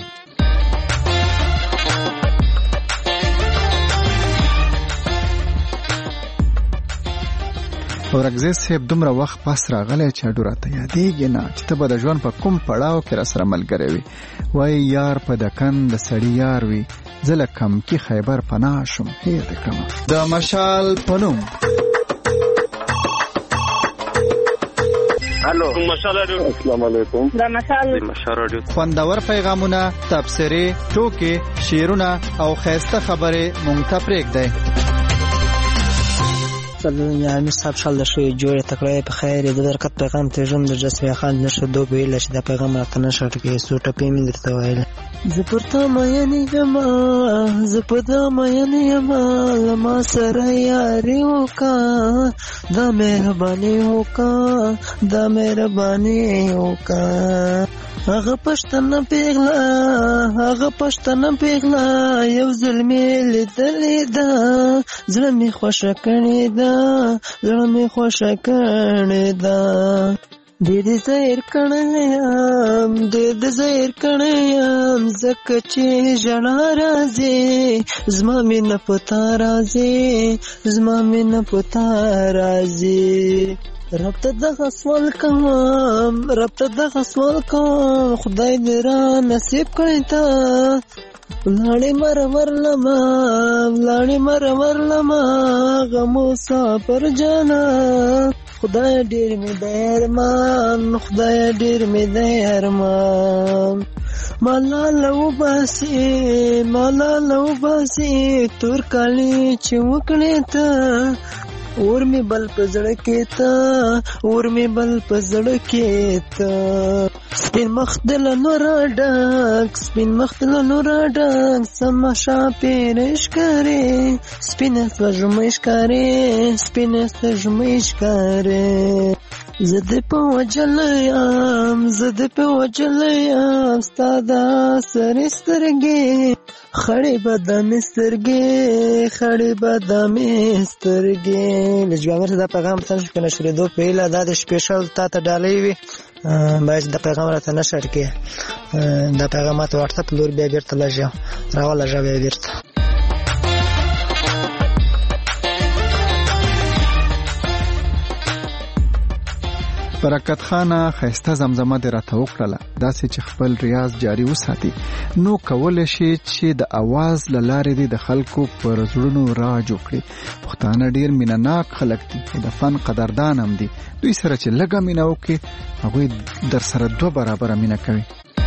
ورګزې صاحب دومره وخت پس راغلی چې اډو راته یادېږي نه چې ته به د ژوند په کوم پړاو کې راسره ملګری وي. وایي یار په دکن د سړي یار وي. زه له کمکي خیبر پناه شم هیر دې کړمه. د مشال په نوم الو مشال رادیو. السلام علیکم. دا مشال مشال رادیو خوندور پیغامونه تبصرې ټوکې شعرونه او ښایسته خبرې مونږ ته پرېږدئ. یا امیر صاحب شال د شوی جوړ تکړه په خیر د برکت پیغام ته ژوند د جسمي خان نشه دو ویل چې دا پیغام راته نشه ټکی سو ټپې مې درته ویل. زه پرتا مې نه یم زه په دا مې نه یم لما سره یاري وکا دا مهرباني وکا دا مهرباني وکا. هغه پښتنه پیغلا هغه پښتنه پیغلا یو ظلمي لیدلې ده زړه مې خوښه کړې ده زړه مې خوښه کړې ده. ډېر زیر کړی یم ډېر زیر کړی یم ځکه چې ژړا راځي زما مینه په تا راځي زما مینه په تا راځي. رب ته دغه سوال کوم رب ته دغه سوال کوم خدای دې را نصیب کړی ته. ولاړې مرور لما ولاړې مرور لما غمو سفر جانا. خدای ډېر مې د ارمان خدای ډېر مې د ارمان. مالاله وباسي مالاله وباسي تور کالي چې وکړې ته. اور می بل پزړه کې تا اور می بل پزړه کې تا. سپین مخ دل نور ډک سپین مخ دل نور ډک سمشا پیرش کرے سپین سجمش کرے سپین سجمش کرے. زد په وجلیم زد په وجلیم ستادا سر سترګې خړې بدامې سترګې خړې بدامې سترګې. لږ دا پیغام تاسو کنه شریدو په اله د سپیشل تا ته ډالۍ وي. باید د پیغام راته نشر کې د پیغامات واتساپ لور بیا بیرته لږه راولږه بیا بیرته. برکت خانه خیسته زمزمه دې راته وکړله داسې چې خپل ریاض جاري وساتي نو کولی شي چې د اواز له لارې دې د خلکو پر زړونو راج وکړي. پښتانه ډېر مینهناک خلک دي او د فن قدردان هم دي. دوی سره چې لږه مینه وکړي هغوی در سره دوه برابره مینه کوي.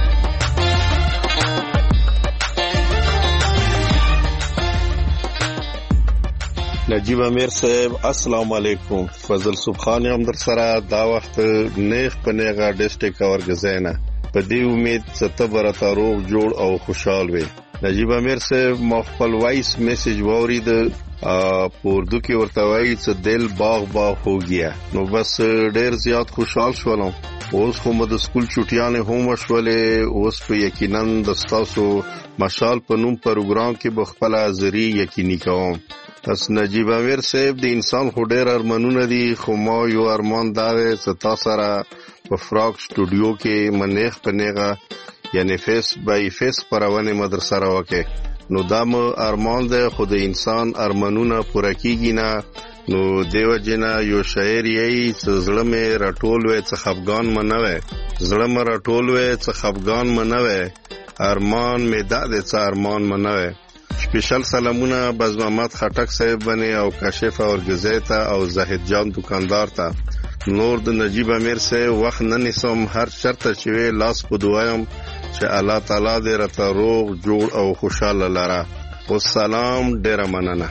نجیب امیر صاحب السلام علیکم. فضل سبحان هم در سره دا وخت نیغ په نیغه ډسټریکټ اورګزینا په دې امید چې ته برته روغ جوړ او خوشحال وي. نجیب امیر صاحب ما خپل وایس میسج واورید پوردو کې ورته وایي چې دل باغ باغ هو گیا. نو بس ډیر زیات خوشحال شولم. اوس خو مو د سکول چټیانې هم وشولې. اوس په یقینا د ستاسو مشال په نوم پروګرام کې به خپل حاضري یقیني کوم. پس نجیب امیر صاحب د انسان خو ډیر ارمانونه دي خو ما یو ارمان دا دی چې تاسو سره په فراق سټوډیو کې منیخ پنیغه یعنی فیس بای فیس پرونه مدرسه راوکه. نو دا مو ارمان دی خو د انسان ارمانونه پوره کیږي نه. نو دیو جنا یو شاعر یې چې زړه مې راټول وې چې خفغان منوي زړه مې راټول وې چې خفغان منوي ارمان مې دا د څ ارمان منوي. سپیشل سلامونه باز محمد خټک صاحب باندې او کاشف اورګزی ته او زاهد جان دکاندار ته. نور د نجیب امیر صاحب وخت نه نسم هر شرط چې لاس په دوایم چې الله تعالی دې راته روغ جوړ او خوشاله لاره. والسلام ډیر مننه.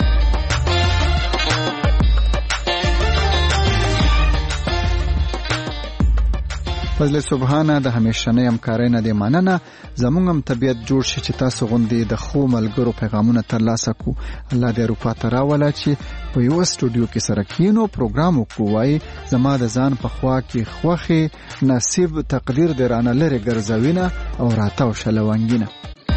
فضل سبحانه د همیشنۍ همکارۍ نه دې مننه. زموږ هم طبیعت جوړ شي چې تاسو غوندې د ښو ملګرو پیغامونه ترلاسه کړو. الله دې اروپا ته راوله چې په یوه سټوډیو کې سره کینو پروګرام وکړو. وایي زما د ځان په خوا کې خوښې نصیب تقدیر دې رانه لرې ګرځوینه او راتاو شه لونګینه.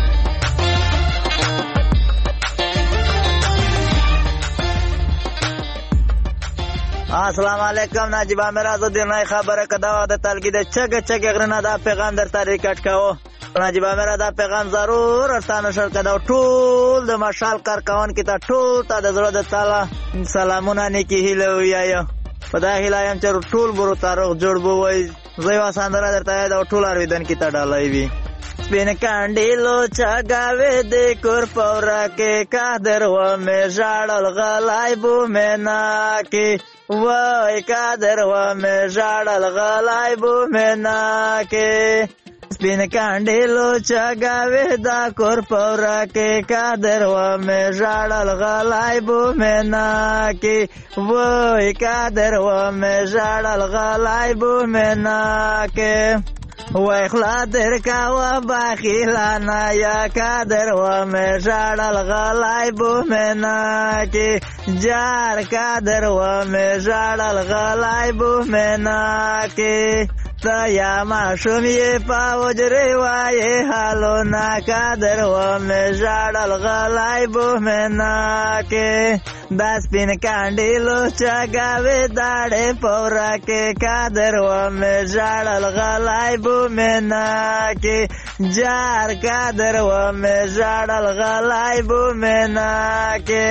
السلام علیکم. نجیب امیر آزاد نه خبره کدا د تلګي د چګ چګ غرنه دا پیغام در طریقټ کاو. نجیب امیر دا پیغام ضرور ارتانه شر کدا ټول د مشال کارکون کې ته ټول ته د زړه د تعالی سلامونه نیکی هیله ویایا. خدای هیلایم چې ټول برو تاروغ جوړ بو وای زیوا ساندره درته دا ټول ارویدن کې ته ډالای وی. سپین کاندیلو چاگاوی دی کور پورا کې قادر و می ژړل غلای بو مینا کې وای قادر و می ژړل غلای بو مینا کې. سپین کاندیلو چاگاوی دا کور پورا کې قادر و می ژړل غلای بو مینا کې وای قادر و می ژړل غلای بو مینا کې. وای خلا در کاوه باخیلانا یا قادر و می ژړل غلای بو مینا کې جار قادر و می ژړل غلای بو مینا کې. تا یا ماشوم یې پاوجری وای حالو نا قادر و می ژړل غلای بو مینا کې. دا سپین کاندیلو چاگاوی داڑے پورا کے قادر و میں ژړل غلای بو مینا کے جار قادر و میں ژړل غلای بو مینا کے.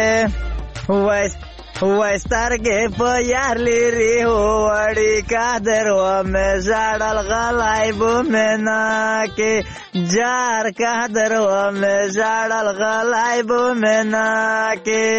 ویس وسترګې په یار لري وړي قادر و مې ژړل غلای بو مینا کې جار قادر و مې ژړل غلای بو مینا کې.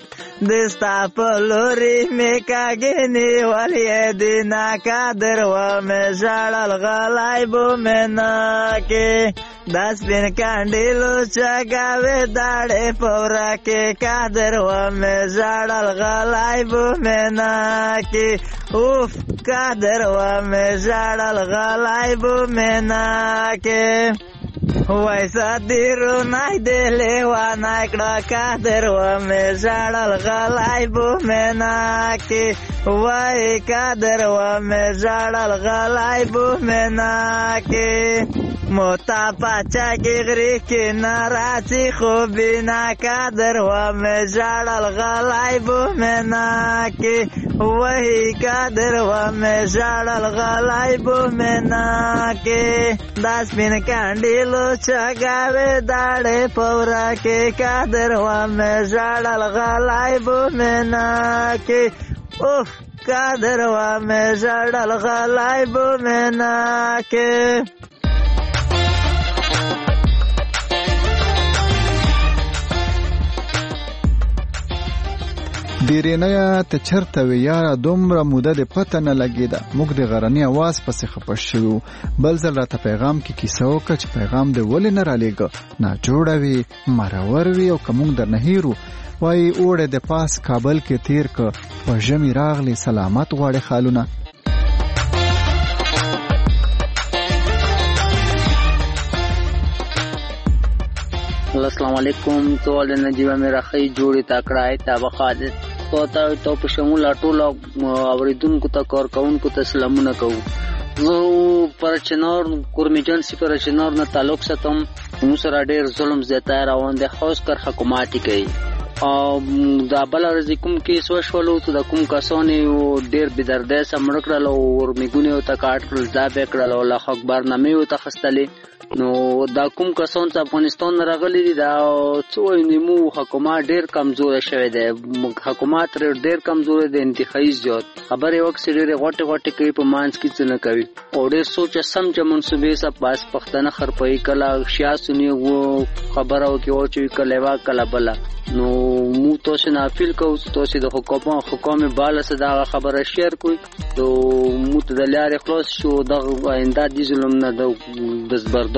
دستا په لوري مې کاګنی ولې دینا قادر و مې ژړل غلای بو مینا کې. داس بین کاندیلو چاگاوی داڑے پورا کے قادر و میں ژړل غلای بو مینا کی اوف قادر و میں ژړل غلای بو مینا کی. ویسا دیرو نای دلی وانا کڑا قادر و میں ژړل غلای بو مینا کی وای قادر و میں ژړل غلای بو مینا کی. موتا پاچا کی غری کی ناراچی خوبی ناکا در و میں جاڑل غلائی بو میں ناکی وہی کا در و میں جاڑل غلائی بو میں ناکی داس پین کانڈی لو چگاوے داڑے پورا کے کا در و میں جاڑل غلائی بو میں ناکی اوف کا در و میں جاڑل غلائی بو میں ناکی دیرینه ته چرته وی یاره دومره موده د پته نه لګېده موږ د غرني اواز پسې خپه شوي بل ځل راته پیغام کې کیسه وکړه چې پیغام دې ولې نه رالیږه ناجوړه وي مرور وي او که موږ درنه هیرو وایي اوړی د پاس کابل کې تیر که په ژمي راغلی سلامت غواړي خالونه السلام علیکم ټول نجیبه مې راخی جوړې تکړه ته بخادت کوته ته په شمول ټول اوریدونکو ته کار کوونکو ته سلامونه کوم زه پر چنار کورمیجان سی پر چنار نه تعلق ساتم موږ سره ډېر ظلم زیاته روان دي خاص کر حکومت کوي او دا بل رزقوم کې سو شولو ته د کوم کسانې ډېر بدرده سم کړل او ورمیګونه او تکاټ کړل دا به کړل الله اکبر نامې او تخستلې نو دا کوم کسان چې افغانستان راغلي دي دا څو نیمو حکومت ډېر کمزور شوی دی حکومت ډېر کمزور دی انتخابي زیات خبرې وکړي ډېر غټه غټه کوي په مانس کې څه نه کوي او ډېر سوچ سم چې منسوبې سب پاس پښتنه خرپوي کلا شیا سنی وو خبره او کې او چې کله وا کله بلا نو مو تاسو نه اپیل کوو تاسو د حکومت حکومت بالا صدا خبره شیر کوي نو مو ته د لارې خلاص شو د آینده دي ظلم نه د دزبردار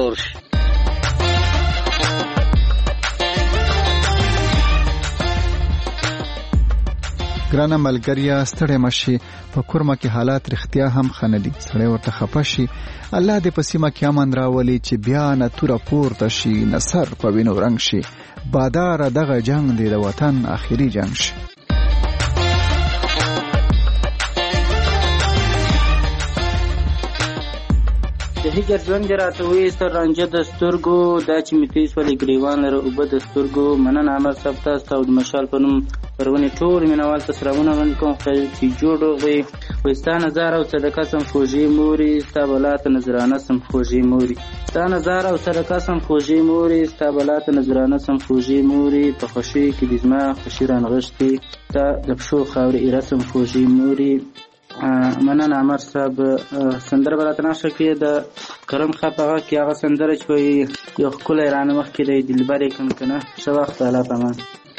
ګرانه ملګریا ستړی مشي په کورما کې حالات رښتیا هم خندي سړی ورته خپه شي الله دې په سیمه کې امن راولي چې بیا نه تور پورته شي نصر په وینو رنگ شي بادار دغه جنگ دی د وطن اخیری جنگ شي د هیګر ژوند راته وې ستر رانجه د سترګو دا چې مې تیس ولې ګریوان لره اوبه د سترګو مننه عمر صاحب تاسو او د مشال په نوم پرونی ټول مینوال ته سلامونه وړاندې کوم چې جوړ وي وستا نظر او صدقه سم خوږی موري ستا بلات نظرانه سم خوږی موري ستا نظر او صدقه سم خوږی موري ستا بلات نظرانه سم خوږی موري په خوشي کې د زما خوشي رانغشتي تا د پښو خاورې رسم خوږی موري مننه عمر صاحب سندره براتنا شکې د کرم خپغه کې هغه سندره چې یو خپل ایران مخ کې د دلبرې کم کنه شو وخت الله پامان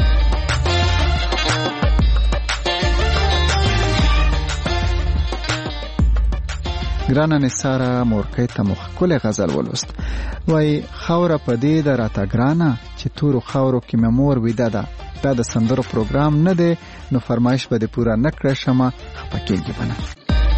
ګرانه نثاره مورکۍ ته مخ کله غزل ولوست وای خوره پدې د راته ګرانه چې تورو خاورو کې ممور ویده ده دا د سندرو پروګرام نه دی نو فرمایش به دې پورا نکړه شمه خپکیږي بنه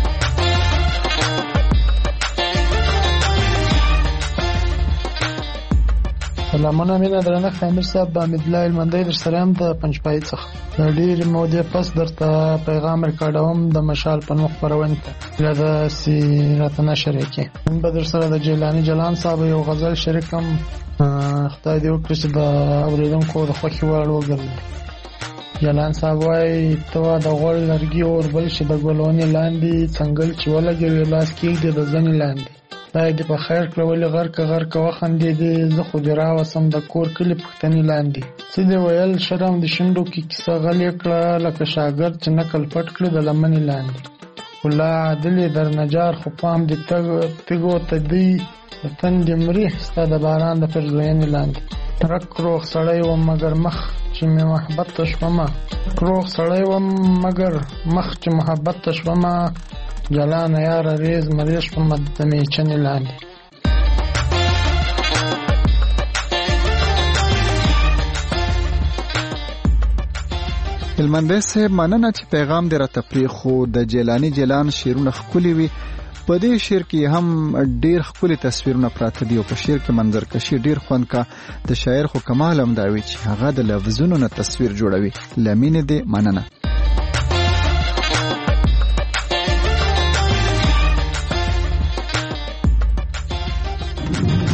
سلامونه مینه درنه خامر صاحب د امید الله المندای در سره هم د پنځپای څخه د ډیر مودې پس درته پیغام ریکارډوم د مشال په نوم خبرونه ته د سیرت نشر کې من به در سره د جیلانی جلان صاحب یو غزل شریکم خدای دې وکړي چې د اوریدونکو د خوښي وړ وګرځي جلان صاحب وايي ته د غوړ لرګي اور بل چې د ګلونې لاندې څنګه چې ولګي لاس کې د ځنې لاندې خدای دې په خیر کړه ولې غر که غر که وخندې دې زه خو دې راوسم د کور کلي پښتنې لاندې څه دې ویل شرم د شونډو کې کیسه غلې کړه لکه شاګرد چې نقل پټ کړه د لمنې لاندې خلا عادلې در نجار خو پام دې تګو ته دی د تندې مرې ستا د باران د پرزوینې لاندې رک روغ سړی وم مګر مخ چې مې محبت ته شومه روغ سړی وم مګر مخ چې محبت ته شومه جلانه یاره ریز مریش په مدمې چنې لاندې هلمندی صاحب مننه چې پیغام دې راته پرېښو د جیلانی جیلان شعرونه ښکلي وي په دې شعر کې هم ډېر ښکلي تصویرونه پراته دي او په شعر کې منظرکشي ډېر خوند کا د شاعر خو کمال هم دا وي چې هغه د لفظونو نه تصویر جوړوي له مینې دې مننه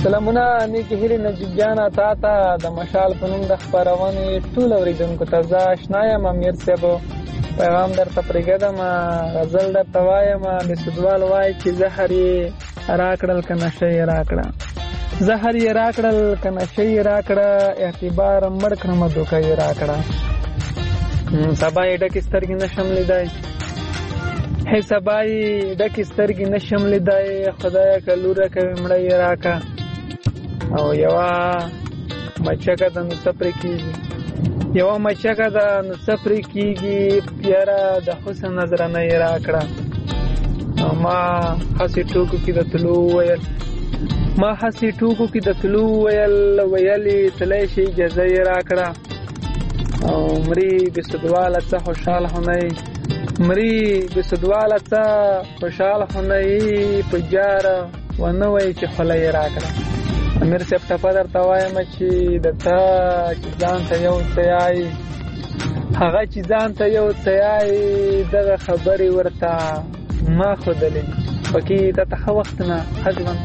سلامونه نیکې هیلې نجیب جانه تا ته د مشال په نوم د خپرونې ټول اورېدونکو ته زه اشنا یم امیر صاحب پیغام درته پرېږدم غزل درته وایم بېسودوال وایي چې زهر یې راکړل که نشه یې راکړه زهر یې راکړل که نشه یې راکړه اعتبار مړ کړمه دوکه یې راکړه سبا یې ډکې سترګې نشم لیدای هی سبا یې ډکې سترګې نشم لیدای خدایه که لوره کوي مړه یې راکړه او یوه مچکه د نو څه پرې کېږي یوه مچکه د نو څه پرې کېږي پیاره د حسن نظرانه یې راکړه ما هسې ټوکو کې د تلو وویل ما هسې ټوکو کې د تلو وویل ویلې تلی شي اجازه یې راکړه او مري بېسودواله څه خوشحال هنئ مري بېسودواله څه خوشحال هنئ په جاره ونه وایي چې خوله یې راکړه امیر صاحب ټپه درته وایم چې د تا چې ځان ته یو څه یایي هغه چې ځان ته یو څه یایي دغه خبرې ورته ما ښودلې پکې تا ته ښه وخت نه ښه ژوند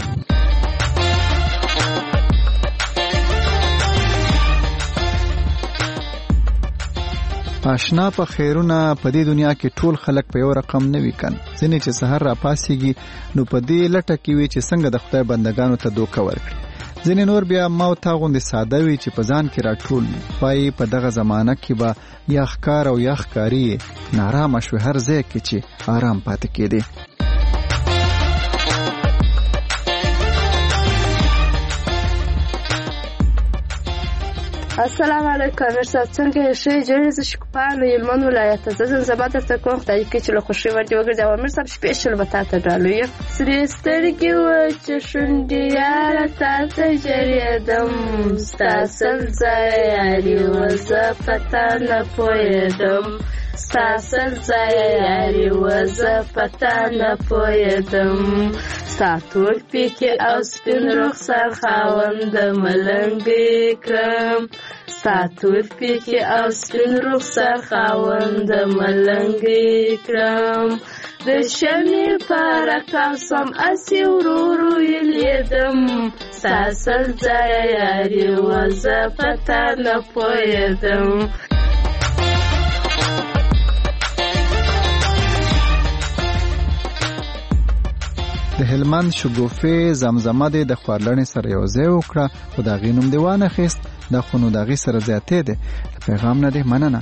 آشنا په خیرونه په دې دنیا کې ټول خلک په یو رقم نه وي کن ځینې چې سحر را پاسېږي نو په دې لټه کې وي چې څنګه د خدای بندګانو ته دوکه ورکړي ځینې نور بیا ما او تا غوندې ساده وي چې په ځان کې راټول وي پای په دغه زمانه کې به یا ښکار او یا ښکاري نارامه شوې هر ځای کې چې آرام پاتې کېدې السلام علیکم امیر صاحب څنګه یې ښه جوړې زه شکوپان هلمند ولایت ته زه زمزمه درته کوم خدای کې چې له خوښۍ ور دې وګرځي او امیر صاحب سپیشل به تا ته ډالو یم سرې سترګې وچې شونډې یاره تا ته ژړېدم ستا سل ځایه یاري وه زه په تا نه پوهېدم ستا سل ځایه یاري وه زه په تا نه پوهېدم ستا تور پیکې او سپین رخسار خاونده ملنګې کړم ستا تور پیکې او سپین رخسار خاونده ملنګې کړم د شمې په رکاب سم اسې ورو ورو یې لیدم ستا سل ځایه یاري وه زه په تا نه پوهېدم د هلمند شګوفې زمزمه دې د خوارلڼې سره یو ځای وکړه خو د هغې نوم دې وانخیست دا خو نو د هغې سره زیاتې دی د پیغام نه دې مننه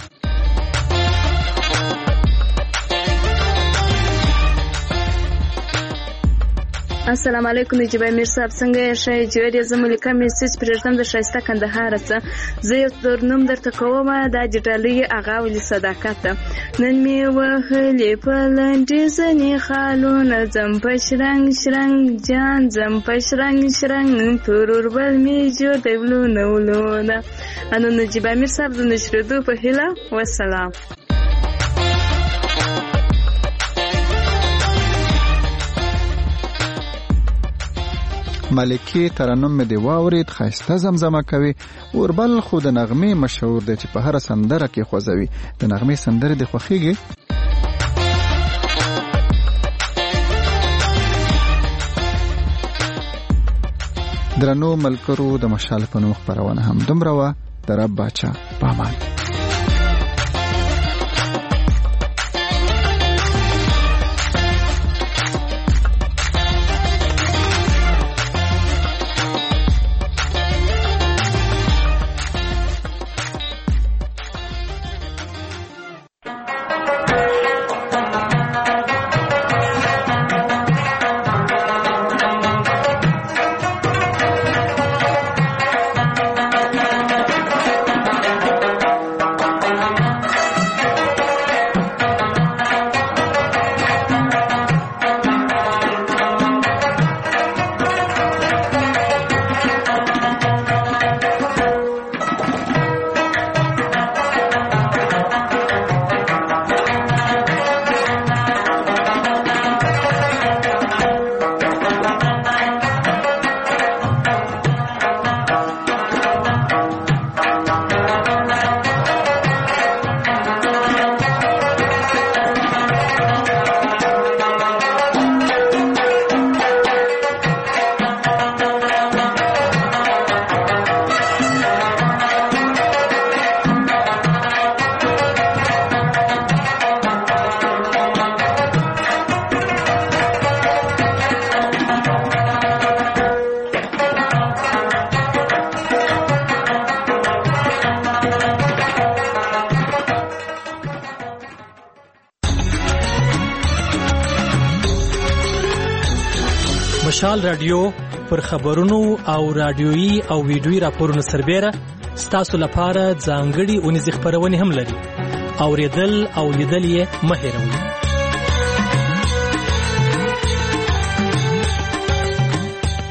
السلام علیکم نجیب امیر صاحب څنګه یې ښه یې جوړ یې زه ملیکه میسج پرېږدم د ښایسته کندهاره څه زه یو درنوم درته کوم دا د ډالۍ اغا ولي صداقت نن مې وهلې په لنډې ځنې خالونه ځم په شرنګ شرنګ جان ځم په شرنګ شرنګ پر اوربل مې جوړ دی ولونه ولونه انو نجیب امیر صاحب د نشرېدو په هیله والسلام ملکی ترنم مې دی واورید ښایسته زمزمه کوي اوربل خو د نغمې مشهور دی چې په هره سندره کې خوځوي د نغمې سندرې دې خوښیږي درنو ملګرو د مشال په نوم خپرونه هم دومره وه د رب باچا پامان مشال رادیو پر خبرونو او رادیويي او ویډیويي راپورونو سربېره ستاسو لپاره ځانګړي اونیزې خپرونې هم لري. اوریدل او لیدل یې مه هېروئ.